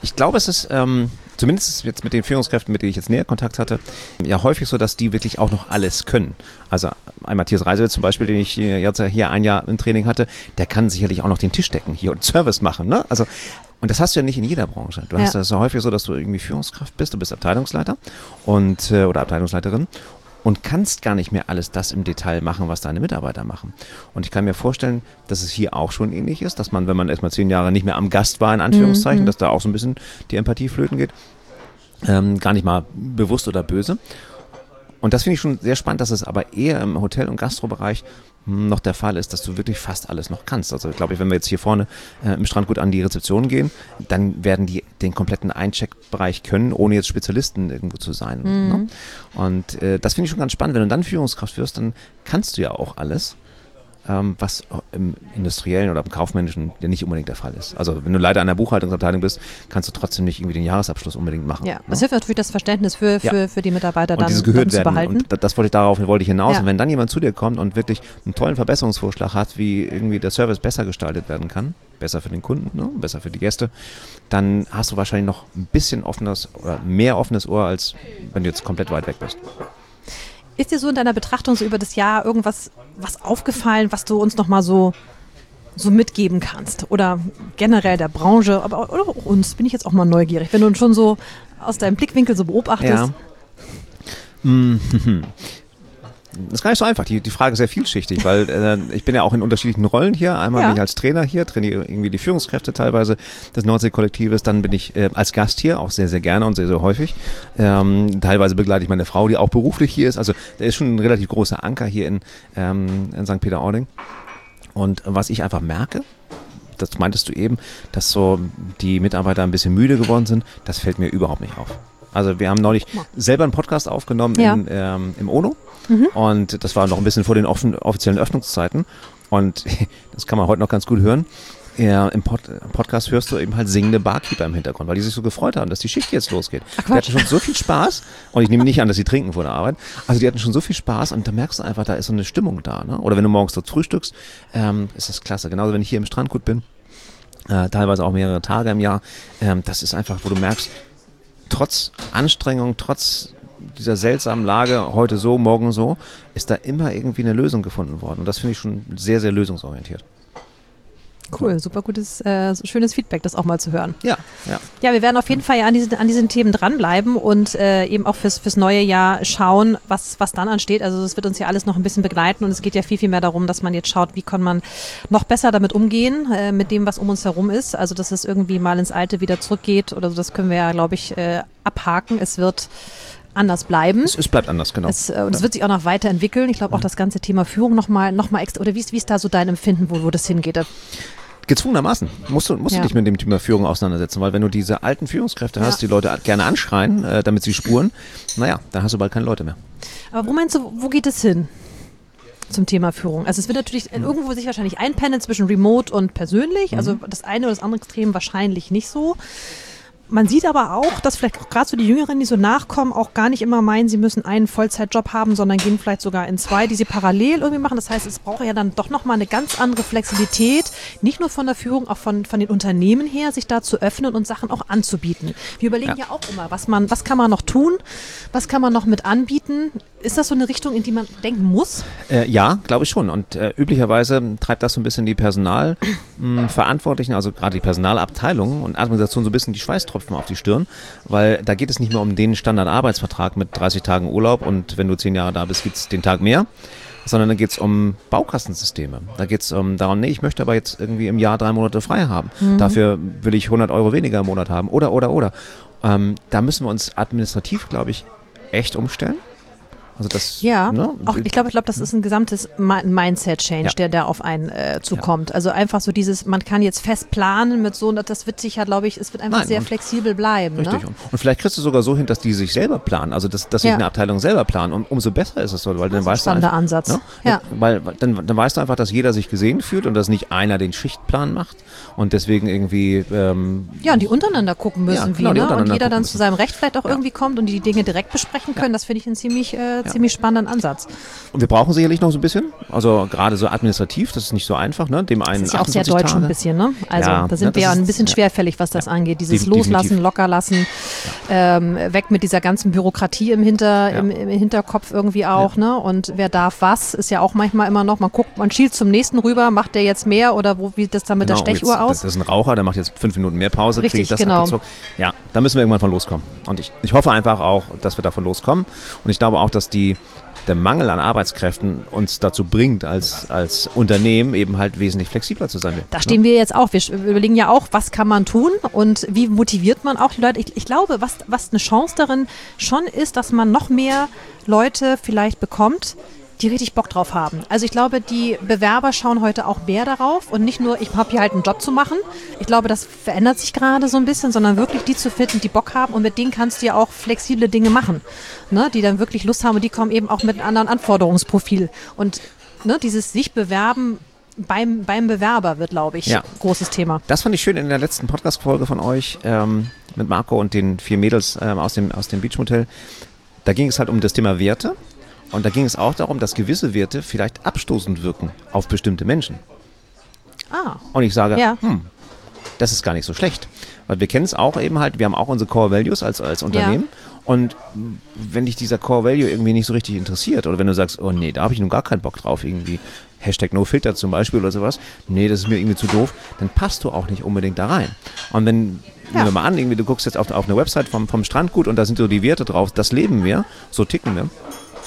Ich glaube, es ist ähm, zumindest jetzt mit den Führungskräften, mit denen ich jetzt näher Kontakt hatte, ja häufig so, dass die wirklich auch noch alles können. Also ein Matthias Reisewitz zum Beispiel, den ich jetzt hier ein Jahr im Training hatte, der kann sicherlich auch noch den Tisch decken hier und Service machen. Ne? Also, und das hast du ja nicht in jeder Branche. Du hast Ja. das ja häufig so, dass du irgendwie Führungskraft bist, du bist Abteilungsleiter und äh, oder Abteilungsleiterin und kannst gar nicht mehr alles das im Detail machen, was deine Mitarbeiter machen. Und ich kann mir vorstellen, dass es hier auch schon ähnlich ist, dass man, wenn man erstmal zehn Jahre nicht mehr am Gast war, in Anführungszeichen, Mhm. dass da auch so ein bisschen die Empathie flöten geht. Ähm, gar nicht mal bewusst oder böse. Und das finde ich schon sehr spannend, dass es aber eher im Hotel- und Gastrobereich hm, noch der Fall ist, dass du wirklich fast alles noch kannst. Also glaube ich, wenn wir jetzt hier vorne äh, im Strandgut an die Rezeption gehen, dann werden die den kompletten Eincheckbereich können, ohne jetzt Spezialisten irgendwo zu sein. Mhm. Ne? Und äh, das finde ich schon ganz spannend. Wenn du dann Führungskraft wirst, dann kannst du ja auch alles, ähm, was im industriellen oder im kaufmännischen ja nicht unbedingt der Fall ist. Also wenn du Leiter einer Buchhaltungsabteilung bist, kannst du trotzdem nicht irgendwie den Jahresabschluss unbedingt machen. Ja, ne? das hilft natürlich das Verständnis für, für, Ja. für die Mitarbeiter Und dann, dieses dann gehört zu werden. behalten. Und das wollte ich, darauf wollte ich hinaus. Ja. Und wenn dann jemand zu dir kommt und wirklich einen tollen Verbesserungsvorschlag hat, wie irgendwie der Service besser gestaltet werden kann, besser für den Kunden, ne? Besser für die Gäste, dann hast du wahrscheinlich noch ein bisschen offenes oder mehr offenes Ohr, als wenn du jetzt komplett weit weg bist. Ist dir so in deiner Betrachtung so über das Jahr irgendwas was aufgefallen, was du uns nochmal so, so mitgeben kannst? Oder generell der Branche, aber auch, oder auch uns, bin ich jetzt auch mal neugierig, wenn du uns schon so aus deinem Blickwinkel so beobachtest. Ja. Mhm. Das ist gar nicht so einfach. Die, die Frage ist sehr vielschichtig, weil äh, ich bin ja auch in unterschiedlichen Rollen hier. Einmal Ja. bin ich als Trainer hier, trainiere irgendwie die Führungskräfte teilweise des Nordsee-Kollektives. Dann bin ich äh, als Gast hier, auch sehr, sehr gerne und sehr, sehr häufig. Ähm, teilweise begleite ich meine Frau, die auch beruflich hier ist. Also da ist schon ein relativ großer Anker hier in, ähm, in Sankt Peter-Ording. Und was ich einfach merke, das meintest du eben, dass so die Mitarbeiter ein bisschen müde geworden sind, das fällt mir überhaupt nicht auf. Also wir haben neulich selber einen Podcast aufgenommen Ja. in, ähm, im ONO und das war noch ein bisschen vor den offen, offiziellen Öffnungszeiten und das kann man heute noch ganz gut hören. Ja, im Pod Podcast hörst du eben halt singende Barkeeper im Hintergrund, weil die sich so gefreut haben, dass die Schicht jetzt losgeht. Die hatten schon so viel Spaß und ich nehme nicht an, dass sie trinken vor der Arbeit. Also die hatten schon so viel Spaß und da merkst du einfach, da ist so eine Stimmung da. Ne? Oder wenn du morgens dort frühstückst, ähm, ist das klasse. Genauso wenn ich hier im Strandgut bin, äh, teilweise auch mehrere Tage im Jahr, ähm, das ist einfach, wo du merkst, trotz Anstrengung, trotz dieser seltsamen Lage, heute so, morgen so, ist da immer irgendwie eine Lösung gefunden worden. Und das finde ich schon sehr, sehr lösungsorientiert. Cool, super gutes, äh, schönes Feedback, das auch mal zu hören. Ja, ja. Ja, wir werden auf jeden Fall ja an diesen, an diesen Themen dranbleiben und äh, eben auch fürs, fürs neue Jahr schauen, was, was dann ansteht. Also es wird uns ja alles noch ein bisschen begleiten und es geht ja viel, viel mehr darum, dass man jetzt schaut, wie kann man noch besser damit umgehen, äh, mit dem, was um uns herum ist. Also dass es irgendwie mal ins Alte wieder zurückgeht oder so, das können wir ja, glaube ich, äh, abhaken. Es wird anders bleiben. Es, es bleibt anders, genau. Es, äh, und es wird sich auch noch weiterentwickeln. Ich glaube auch das ganze Thema Führung nochmal noch mal extra, oder wie ist, wie ist da so dein Empfinden, wo, wo das hingeht? Gezwungenermaßen musst du, musst Ja. du dich mit dem Thema Führung auseinandersetzen, weil wenn du diese alten Führungskräfte hast, Ja. die Leute gerne anschreien, äh, damit sie spuren, naja, dann hast du bald keine Leute mehr. Aber wo meinst du, wo geht es hin zum Thema Führung? Also es wird natürlich irgendwo sich wahrscheinlich einpendeln zwischen Remote und persönlich. Also das eine oder das andere Extrem wahrscheinlich nicht so. Man sieht aber auch, dass vielleicht auch gerade so die Jüngeren, die so nachkommen, auch gar nicht immer meinen, sie müssen einen Vollzeitjob haben, sondern gehen vielleicht sogar in zwei, die sie parallel irgendwie machen. Das heißt, es braucht ja dann doch nochmal eine ganz andere Flexibilität, nicht nur von der Führung, auch von, von den Unternehmen her, sich da zu öffnen und Sachen auch anzubieten. Wir überlegen ja, ja auch immer, was man, was kann man noch tun, was kann man noch mit anbieten. Ist das so eine Richtung, in die man denken muss? Äh, ja, glaube ich schon. Und äh, üblicherweise treibt das so ein bisschen die Personalverantwortlichen, also gerade die Personalabteilung und Administration so ein bisschen die Schweißtropfen auf die Stirn, weil da geht es nicht mehr um den Standardarbeitsvertrag mit dreißig Tagen Urlaub und wenn du zehn Jahre da bist, gibt es den Tag mehr, sondern da geht es um Baukastensysteme. Da geht es um darum, nee, ich möchte aber jetzt irgendwie im Jahr drei Monate frei haben. Mhm. Dafür will ich hundert Euro weniger im Monat haben oder, oder, oder. Ähm, da müssen wir uns administrativ, glaube ich, echt umstellen. Also das, ja, ne? auch, ich glaube, ich glaube, das ist ein gesamtes Mindset-Change, Ja. der da auf einen äh, zukommt. Also einfach so dieses, man kann jetzt fest planen mit so, das wird sich ja, glaube ich, es wird einfach Nein, sehr und- flexibel bleiben. Richtig. Ne? Und, und vielleicht kriegst du sogar so hin, dass die sich selber planen. Also dass, dass sich Ja. eine Abteilung selber planen. Und umso besser ist es so, weil dann ist ein weißt du spannender einfach, Ansatz. Ne? Ja. Weil weil dann, dann weißt du einfach, dass jeder sich gesehen fühlt und dass nicht einer den Schichtplan macht und deswegen irgendwie ähm, Ja, und die untereinander gucken müssen, Ja, wie, genau, die ne? Und untereinander jeder dann gucken zu müssen. seinem Recht vielleicht auch irgendwie kommt und die Dinge direkt besprechen können. Das finde ich ein ziemlich, äh, ja. ziemlich spannenden Ansatz. Und wir brauchen sicherlich noch so ein bisschen, also gerade so administrativ, das ist nicht so einfach, ne? Dem einen das ist ja auch sehr deutsch Tage. ein bisschen, ne? Also ja, da sind ja, wir ja ein ist, bisschen ja. schwerfällig, was das ja. angeht. Dieses Definitiv. Loslassen, Lockerlassen, ja. ähm, weg mit dieser ganzen Bürokratie im, Hinter, ja. im, im Hinterkopf irgendwie auch, ja. ne? Und wer darf was, ist ja auch manchmal immer noch, man guckt, man schielt zum nächsten rüber, macht der jetzt mehr oder wo, wie das dann mit genau, der Stechuhr jetzt, aus? Das ist ein Raucher, der macht jetzt fünf Minuten mehr Pause, kriege ich das genau. abgezogen. Ja, da müssen wir irgendwann von loskommen. Und ich, ich hoffe einfach auch, dass wir davon loskommen. Und ich glaube auch, dass die der Mangel an Arbeitskräften uns dazu bringt, als, als Unternehmen eben halt wesentlich flexibler zu sein. Da stehen wir jetzt auch. Wir überlegen ja auch, was kann man tun und wie motiviert man auch die Leute. Ich, ich glaube, was, was eine Chance darin schon ist, dass man noch mehr Leute vielleicht bekommt, die richtig Bock drauf haben. Also ich glaube, die Bewerber schauen heute auch mehr darauf und nicht nur, ich habe hier halt einen Job zu machen. Ich glaube, das verändert sich gerade so ein bisschen, sondern wirklich die zu finden, die Bock haben und mit denen kannst du ja auch flexible Dinge machen, ne, die dann wirklich Lust haben und die kommen eben auch mit einem anderen Anforderungsprofil. Und ne, dieses sich bewerben beim, beim Bewerber wird, glaube ich, ja. großes Thema. Das fand ich schön in der letzten Podcast-Folge von euch ähm, mit Marco und den vier Mädels ähm, aus dem, aus dem Beach Motel. Da ging es halt um das Thema Werte. Und da ging es auch darum, dass gewisse Werte vielleicht abstoßend wirken auf bestimmte Menschen. Ah. Und ich sage, ja. hm, das ist gar nicht so schlecht. Weil wir kennen es auch eben halt, wir haben auch unsere Core Values als, als Unternehmen. Ja. Und wenn dich dieser Core Value irgendwie nicht so richtig interessiert oder wenn du sagst, oh nee, da habe ich nun gar keinen Bock drauf, irgendwie Hashtag No-Filter zum Beispiel oder sowas, nee, das ist mir irgendwie zu doof, dann passt du auch nicht unbedingt da rein. Und wenn, ja. nehmen wir mal an, irgendwie du guckst jetzt auf, auf eine Website vom, vom Strandgut und da sind so die Werte drauf, das leben wir, so ticken wir.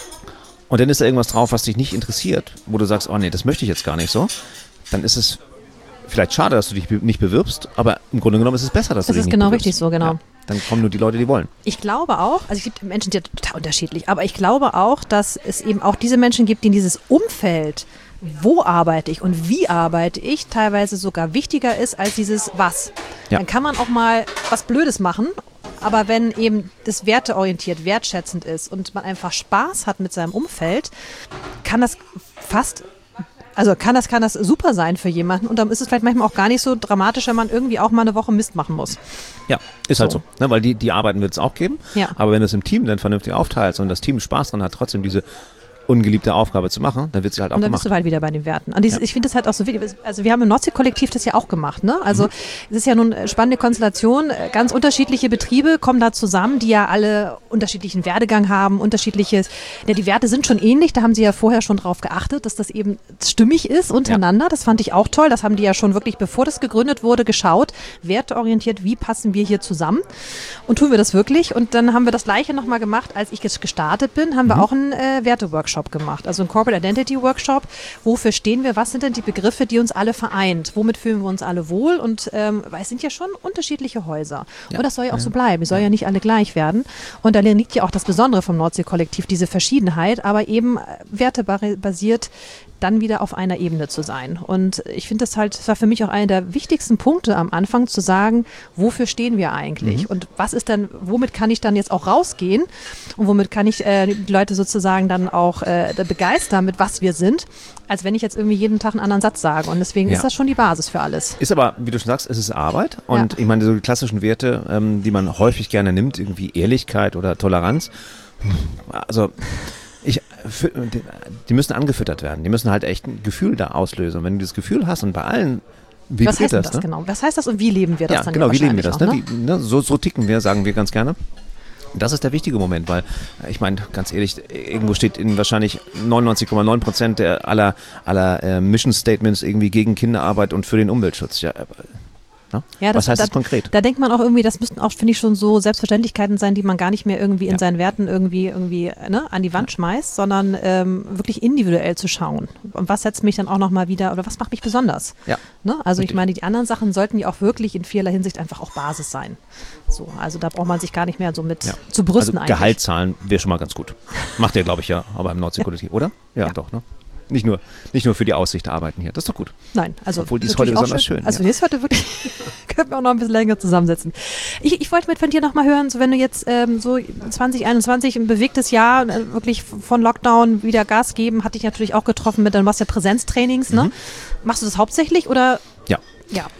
Und dann ist da irgendwas drauf, was dich nicht interessiert, wo du sagst, oh nee, das möchte ich jetzt gar nicht so, dann ist es vielleicht schade, dass du dich nicht bewirbst, aber im Grunde genommen ist es besser, dass du dich nicht bewirbst. Das ist genau richtig so, genau. Ja, dann kommen nur die Leute, die wollen. Ich glaube auch, also es gibt Menschen, die sind total unterschiedlich, aber ich glaube auch, dass es eben auch diese Menschen gibt, die in dieses Umfeld, wo arbeite ich und wie arbeite ich, teilweise sogar wichtiger ist als dieses was. Ja. Dann kann man auch mal was Blödes machen. Aber wenn eben das werteorientiert, wertschätzend ist und man einfach Spaß hat mit seinem Umfeld, kann das fast, also kann das, kann das super sein für jemanden. Und dann ist es vielleicht manchmal auch gar nicht so dramatisch, wenn man irgendwie auch mal eine Woche Mist machen muss. Ja, ist so. Halt so. Ne, weil die, die Arbeiten wird es auch geben. Ja. Aber wenn du es im Team dann vernünftig aufteilst und das Team Spaß dran hat, trotzdem diese ungeliebte Aufgabe zu machen, dann wird sie halt auch und dann gemacht. bist du halt wieder bei den Werten. Und dieses, ja. ich finde das halt auch so wichtig. Also wir haben im Nordsee-Kollektiv das ja auch gemacht. Ne? Also mhm. es ist ja nun eine spannende Konstellation. Ganz unterschiedliche Betriebe kommen da zusammen, die ja alle unterschiedlichen Werdegang haben, unterschiedliches. Ja, die Werte sind schon ähnlich. Da haben sie ja vorher schon drauf geachtet, dass das eben stimmig ist untereinander. Ja. Das fand ich auch toll. Das haben die ja schon wirklich, bevor das gegründet wurde, geschaut. Werteorientiert, wie passen wir hier zusammen? Und tun wir das wirklich? Und dann haben wir das Gleiche nochmal gemacht, als ich jetzt gestartet bin, haben wir mhm. auch einen äh, Werte-Workshop gemacht, also ein Corporate Identity Workshop. Wofür stehen wir? Was sind denn die Begriffe, die uns alle vereint? Womit fühlen wir uns alle wohl? Und ähm, weil es sind ja schon unterschiedliche Häuser. Ja. Und das soll ja auch ja. so bleiben. Es soll ja. ja nicht alle gleich werden. Und da liegt ja auch das Besondere vom Nordsee-Kollektiv, diese Verschiedenheit, aber eben wertebasiert dann wieder auf einer Ebene zu sein. Und ich finde das halt, das war für mich auch einer der wichtigsten Punkte am Anfang, zu sagen, wofür stehen wir eigentlich? Mhm. Und was ist dann, womit kann ich dann jetzt auch rausgehen? Und womit kann ich äh, die Leute sozusagen dann auch äh, begeistern, mit was wir sind, als wenn ich jetzt irgendwie jeden Tag einen anderen Satz sage. Und deswegen ja. ist das schon die Basis für alles. Ist aber, wie du schon sagst, es ist Arbeit. Und ja. ich meine, so die klassischen Werte, ähm, die man häufig gerne nimmt, irgendwie Ehrlichkeit oder Toleranz, also Ich, die müssen angefüttert werden. Die müssen halt echt ein Gefühl da auslösen. Und wenn du das Gefühl hast und bei allen, wie was heißt das, das ne? genau? Was heißt das und wie leben wir das ja, dann? Genau, wie leben wir das? Auch, ne? Ne? Wie, ne? So, so ticken wir, sagen wir ganz gerne. Das ist der wichtige Moment, weil ich meine, ganz ehrlich, irgendwo steht in wahrscheinlich neunundneunzig Komma neun Prozent der aller, aller äh, Mission Statements irgendwie gegen Kinderarbeit und für den Umweltschutz. Ja, Ne? Ja, das, was heißt da, das konkret? Da denkt man auch irgendwie, das müssten auch, finde ich, schon so Selbstverständlichkeiten sein, die man gar nicht mehr irgendwie in ja. seinen Werten irgendwie, irgendwie ne, an die Wand ja. schmeißt, sondern ähm, wirklich individuell zu schauen. Und was setzt mich dann auch nochmal wieder, oder was macht mich besonders? Ja. Ne? Also Richtig. Ich meine, die anderen Sachen sollten ja auch wirklich in vielerlei Hinsicht einfach auch Basis sein. So, also da braucht man sich gar nicht mehr so mit ja. zu brüsten also eigentlich. Gehalt zahlen wäre schon mal ganz gut. Macht ihr, glaube ich, ja, aber im Nordsee-Kollektiv, oder? Ja, ja, doch, ne? Nicht nur, nicht nur für die Aussicht arbeiten hier. Das ist doch gut. Nein, also. Obwohl die ist heute besonders schön. schön. Also, ja. die ist heute wirklich, können wir auch noch ein bisschen länger zusammensetzen. Ich, ich wollte mit von dir nochmal hören, so wenn du jetzt ähm, so zwanzig einundzwanzig ein bewegtes Jahr, äh, wirklich von Lockdown wieder Gas geben, hatte ich natürlich auch getroffen mit, dann machst du ja Präsenztrainings, ne? Mhm. Machst du das hauptsächlich oder? Ja. Ja.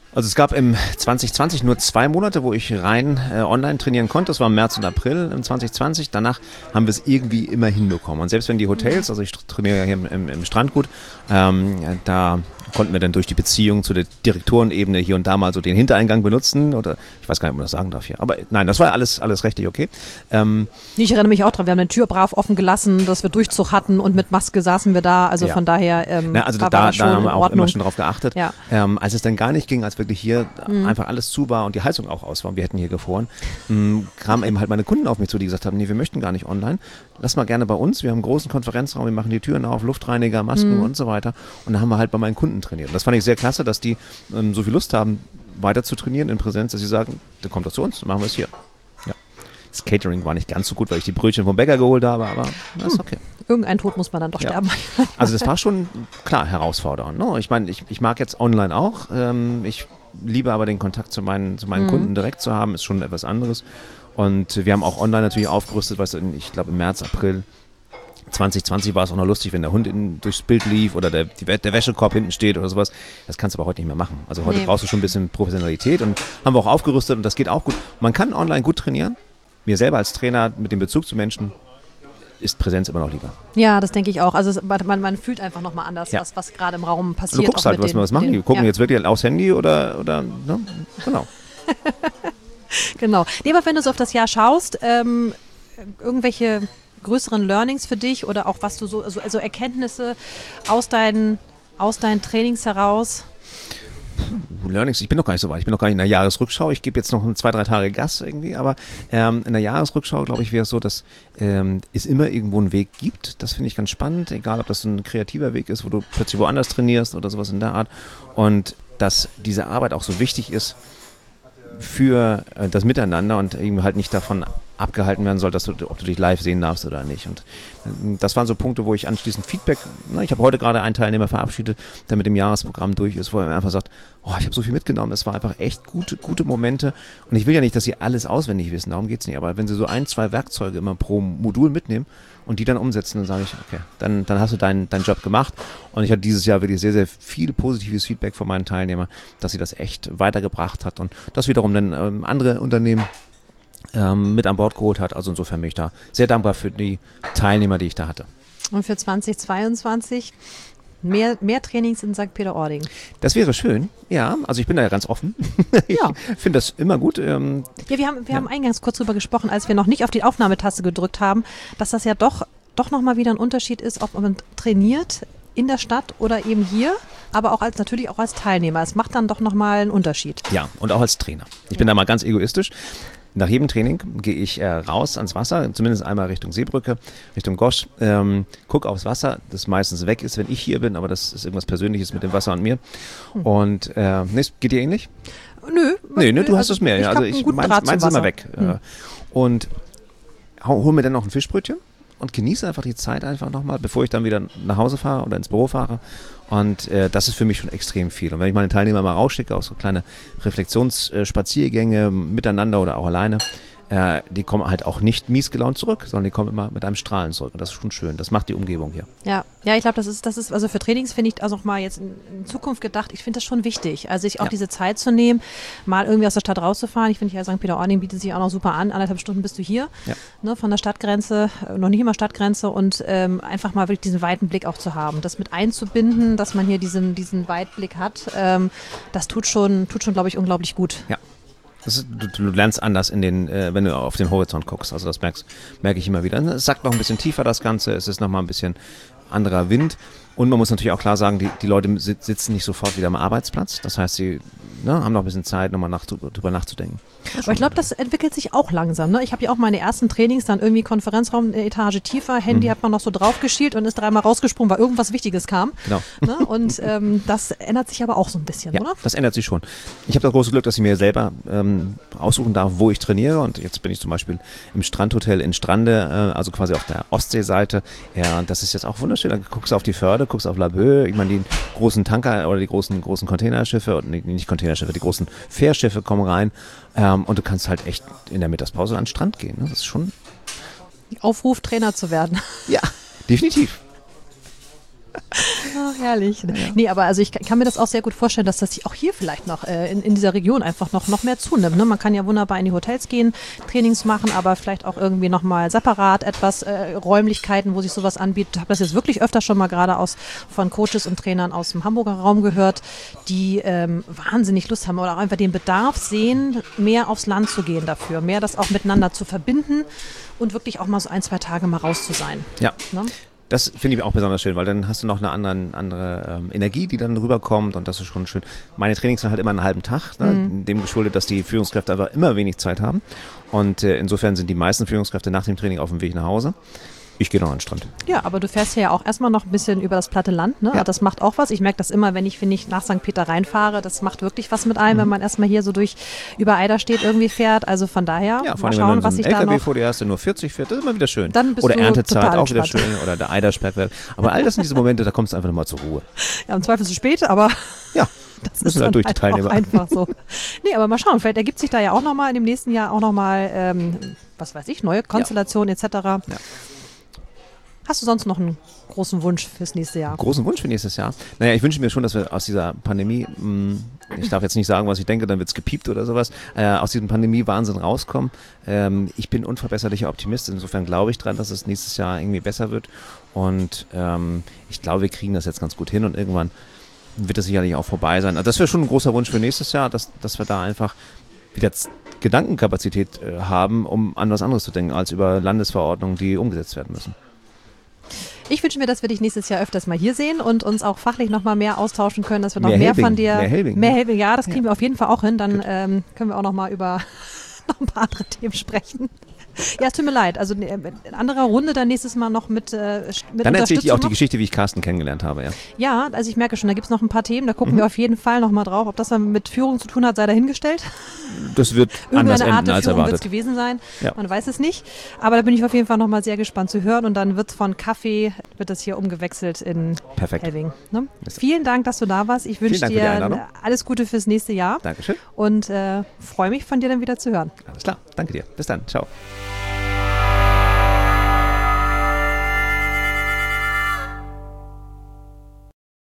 Also es gab im zwanzig zwanzig nur zwei Monate, wo ich rein äh, online trainieren konnte. Das war im März und April im zwanzig zwanzig. Danach haben wir es irgendwie immer hinbekommen. Und selbst wenn die Hotels, also ich trainiere ja hier im, im, im Strandgut, ähm, da konnten wir dann durch die Beziehung zu der Direktorenebene hier und da mal so den Hintereingang benutzen. Oder ich weiß gar nicht, ob man das sagen darf hier. Aber nein, das war alles, alles rechtlich okay. Ähm, ich erinnere mich auch dran, wir haben eine Tür brav offen gelassen, dass wir Durchzug hatten und mit Maske saßen wir da. Also ja. von daher ähm, Na, also da, da, war da haben wir auch Ordnung. immer schon drauf geachtet. Ja. Ähm, als es dann gar nicht ging, als wirklich hier mhm. einfach alles zu war und die Heizung auch aus war und wir hätten hier gefroren, mh, kamen eben halt meine Kunden auf mich zu, die gesagt haben, nee, wir möchten gar nicht online. Lass mal gerne bei uns. Wir haben einen großen Konferenzraum, wir machen die Türen auf, Luftreiniger, Masken mhm. und so weiter. Und da haben wir halt bei meinen Kunden trainiert. Und das fand ich sehr klasse, dass die ähm, so viel Lust haben, weiter zu trainieren in Präsenz, dass sie sagen, dann kommt doch zu uns, dann machen wir es hier. Ja. Das Catering war nicht ganz so gut, weil ich die Brötchen vom Bäcker geholt habe, aber das ist okay. Irgendein Tod muss man dann doch ja. sterben. Also das war schon, klar, herausfordernd. Ne? Ich meine, ich, ich mag jetzt online auch. Ähm, ich liebe aber den Kontakt zu meinen, zu meinen mhm. Kunden direkt zu haben, ist schon etwas anderes. Und wir haben auch online natürlich aufgerüstet, weißt du, ich glaube im März, April zwanzig zwanzig war es auch noch lustig, wenn der Hund in, durchs Bild lief oder der, die, der Wäschekorb hinten steht oder sowas. Das kannst du aber heute nicht mehr machen. Also heute nee. brauchst du schon ein bisschen Professionalität und haben wir auch aufgerüstet und das geht auch gut. Man kann online gut trainieren. Mir selber als Trainer mit dem Bezug zu Menschen ist Präsenz immer noch lieber. Ja, das denke ich auch. Also es, man, man fühlt einfach nochmal anders, ja. was, was gerade im Raum passiert. Du guckst halt, was wir was machen. Die gucken ja. jetzt wirklich aufs Handy oder, oder ne? Genau. Genau. Nee, aber wenn du so auf das Jahr schaust, ähm, irgendwelche größeren Learnings für dich oder auch was du so, also, also Erkenntnisse aus deinen, aus deinen Trainings heraus? Learnings, ich bin noch gar nicht so weit. Ich bin noch gar nicht in der Jahresrückschau. Ich gebe jetzt noch zwei, drei Tage Gas irgendwie, aber ähm, in der Jahresrückschau, glaube ich, wäre es so, dass ähm, es immer irgendwo einen Weg gibt. Das finde ich ganz spannend, egal ob das ein kreativer Weg ist, wo du plötzlich woanders trainierst oder sowas in der Art. Und dass diese Arbeit auch so wichtig ist für äh, das Miteinander und eben halt nicht davon abgehalten werden soll, dass du, ob du dich live sehen darfst oder nicht. Und äh, das waren so Punkte, wo ich anschließend Feedback, na, ich habe heute gerade einen Teilnehmer verabschiedet, der mit dem Jahresprogramm durch ist, wo er einfach sagt, oh, ich habe so viel mitgenommen, es war einfach echt gute, gute Momente. Und ich will ja nicht, dass sie alles auswendig wissen, darum geht's nicht. Aber wenn sie so ein, zwei Werkzeuge immer pro Modul mitnehmen und die dann umsetzen, dann sage ich, okay, dann, dann hast du deinen deinen Job gemacht. Und ich hatte dieses Jahr wirklich sehr, sehr viel positives Feedback von meinen Teilnehmern, dass sie das echt weitergebracht hat und das wiederum dann ähm, andere Unternehmen ähm, mit an Bord geholt hat. Also insofern bin ich da sehr dankbar für die Teilnehmer, die ich da hatte. Und für zwanzig zweiundzwanzig mehr, mehr Trainings in Sankt Peter-Ording? Das wäre schön, ja. Also ich bin da ja ganz offen. Ich ja. finde das immer gut. Ähm, ja, wir haben, wir ja. haben eingangs kurz drüber gesprochen, als wir noch nicht auf die Aufnahmetaste gedrückt haben, dass das ja doch, doch nochmal wieder ein Unterschied ist, ob man trainiert in der Stadt oder eben hier, aber auch als natürlich auch als Teilnehmer. Es macht dann doch nochmal einen Unterschied. Ja, und auch als Trainer. Ich bin da mal ganz egoistisch. Nach jedem Training gehe ich äh, raus ans Wasser, zumindest einmal Richtung Seebrücke, Richtung Gosch, ähm, gucke aufs Wasser, das meistens weg ist, wenn ich hier bin, aber das ist irgendwas Persönliches mit dem Wasser und mir. Und äh, nee, geht dir ähnlich? Nö. Nee, ne, du hast also es mehr. Ich ja. Also ich meins, meins ist immer weg. Hm. Und hol, hol mir dann noch ein Fischbrötchen und genieße einfach die Zeit einfach nochmal, bevor ich dann wieder nach Hause fahre oder ins Büro fahre. Und äh, das ist für mich schon extrem viel. Und wenn ich meine Teilnehmer mal rausschicke, auch so kleine Reflexionsspaziergänge äh, miteinander oder auch alleine, äh, die kommen halt auch nicht mies gelaunt zurück, sondern die kommen immer mit einem Strahlen zurück. Und das ist schon schön. Das macht die Umgebung hier. Ja, ja, ich glaube, das ist, das ist, also für Trainings finde ich also auch mal jetzt in, in Zukunft gedacht, ich finde das schon wichtig. Also sich auch ja. diese Zeit zu nehmen, mal irgendwie aus der Stadt rauszufahren. Ich finde ja, Sankt Peter-Ording bietet sich auch noch super an. Anderthalb Stunden bist du hier, ja. ne, von der Stadtgrenze, noch nicht immer Stadtgrenze und ähm, einfach mal wirklich diesen weiten Blick auch zu haben. Das mit einzubinden, dass man hier diesen, diesen Weitblick hat, ähm, das tut schon, tut schon, glaube ich, unglaublich gut. Ja. Das ist, du, du lernst anders, in den, äh, wenn du auf den Horizont guckst. Also das merkst, merke ich immer wieder. Es sackt noch ein bisschen tiefer das Ganze. Es ist noch mal ein bisschen anderer Wind. Und man muss natürlich auch klar sagen, die, die Leute sitzen nicht sofort wieder am Arbeitsplatz. Das heißt, sie ne, haben noch ein bisschen Zeit, nochmal nach, drüber nachzudenken. Aber ich glaube, das entwickelt sich auch langsam. Ne? Ich habe ja auch meine ersten Trainings, dann irgendwie Konferenzraum, eine Etage tiefer, Handy mhm. hat man noch so drauf geschielt und ist dreimal rausgesprungen, weil irgendwas Wichtiges kam. Genau. Ne? Und ähm, das ändert sich aber auch so ein bisschen, ja, oder? Das ändert sich schon. Ich habe das große Glück, dass ich mir selber ähm, aussuchen darf, wo ich trainiere. Und jetzt bin ich zum Beispiel im Strandhotel in Strande, äh, also quasi auf der Ostseeseite. Ja, und das ist jetzt auch wunderschön. Da guckst du auf die Förde, guckst auf Laboe. Ich meine, die großen Tanker oder die großen, großen Containerschiffe, oder nicht Containerschiffe, die großen Fährschiffe kommen rein. Ähm, und du kannst halt echt in der Mittagspause an den Strand gehen. Ne? Das ist schon... Aufruf, Trainer zu werden. Ja, definitiv. Ach, herrlich. Ja. Nee, aber also ich kann mir das auch sehr gut vorstellen, dass das sich auch hier vielleicht noch äh, in, in dieser Region einfach noch, noch mehr zunimmt. Ne? Man kann ja wunderbar in die Hotels gehen, Trainings machen, aber vielleicht auch irgendwie nochmal separat etwas äh, Räumlichkeiten, wo sich sowas anbietet. Ich habe das jetzt wirklich öfter schon mal gerade aus von Coaches und Trainern aus dem Hamburger Raum gehört, die ähm, wahnsinnig Lust haben oder auch einfach den Bedarf sehen, mehr aufs Land zu gehen dafür, mehr das auch miteinander zu verbinden und wirklich auch mal so ein, zwei Tage mal raus zu sein. Ja. Ne? Das finde ich auch besonders schön, weil dann hast du noch eine andere, andere ähm, Energie, die dann rüberkommt und das ist schon schön. Meine Trainings sind halt immer einen halben Tag, ne? Mhm. Dem geschuldet, dass die Führungskräfte einfach immer wenig Zeit haben und äh, insofern sind die meisten Führungskräfte nach dem Training auf dem Weg nach Hause. Ich gehe noch an den Strand. Ja, aber du fährst ja auch erstmal noch ein bisschen über das platte Land, ne? Ja. Das macht auch was. Ich merke das immer, wenn ich, wenn ich nach Sankt Peter reinfahre, das macht wirklich was mit einem, mhm. wenn man erstmal hier so durch über Eiderstedt irgendwie fährt. Also von daher, ja, vor mal allem, schauen, wenn man was so ich einen da L K W noch... vor dir hast, der nur vierzig fährt, das ist immer wieder schön. Dann bist oder du Erntezeit auch wieder entspannt. schön oder der Eidersbergwerk. Aber all das sind diese Momente, da kommst du einfach nochmal zur Ruhe. Ja, im Zweifel zu spät, aber... Ja. Das ist dann durch die halt Teilnehmer. Auch einfach so. Nee, aber mal schauen, vielleicht ergibt sich da ja auch nochmal in dem nächsten Jahr auch nochmal, ähm, was weiß ich, neue Konstellationen ja. et cetera. Ja. Hast du sonst noch einen großen Wunsch fürs nächste Jahr? Großen Wunsch für nächstes Jahr? Naja, ich wünsche mir schon, dass wir aus dieser Pandemie, mh, ich darf jetzt nicht sagen, was ich denke, dann wird es gepiept oder sowas, äh, aus diesem Pandemie-Wahnsinn rauskommen. Ähm, ich bin unverbesserlicher Optimist, insofern glaube ich dran, dass es nächstes Jahr irgendwie besser wird und ähm, ich glaube, wir kriegen das jetzt ganz gut hin und irgendwann wird das sicherlich auch vorbei sein. Also das wäre schon ein großer Wunsch für nächstes Jahr, dass, dass wir da einfach wieder Gedankenkapazität äh, haben, um an was anderes zu denken, als über Landesverordnungen, die umgesetzt werden müssen. Ich wünsche mir, dass wir dich nächstes Jahr öfters mal hier sehen und uns auch fachlich noch mal mehr austauschen können, dass wir noch mehr, mehr Helbing, von dir... Mehr Helbing. Mehr Helbing, ja, das kriegen ja. wir auf jeden Fall auch hin. Dann Gut. ähm, können wir auch noch mal über noch ein paar andere Themen sprechen. Ja, es tut mir leid. Also in anderer Runde dann nächstes Mal noch mit, äh, mit Dann erzähle ich dir auch die noch. Geschichte, wie ich Carsten kennengelernt habe. Ja, ja, also ich merke schon, da gibt es noch ein paar Themen, da gucken mhm. wir auf jeden Fall noch mal drauf. Ob das dann mit Führung zu tun hat, sei dahingestellt. Das wird anders Irgendeine Art enden der als Führung wird erwartet. es gewesen sein. Ja. Man weiß es nicht. Aber da bin ich auf jeden Fall noch mal sehr gespannt zu hören. Und dann wird es von Kaffee, wird das hier umgewechselt in Perfekt. Helbing. Ne? Vielen Dank, dass du da warst. Ich wünsche dir alles Gute fürs nächste Jahr. Dankeschön. Und äh, freue mich, von dir dann wieder zu hören. Alles klar. Danke dir. Bis dann. Ciao.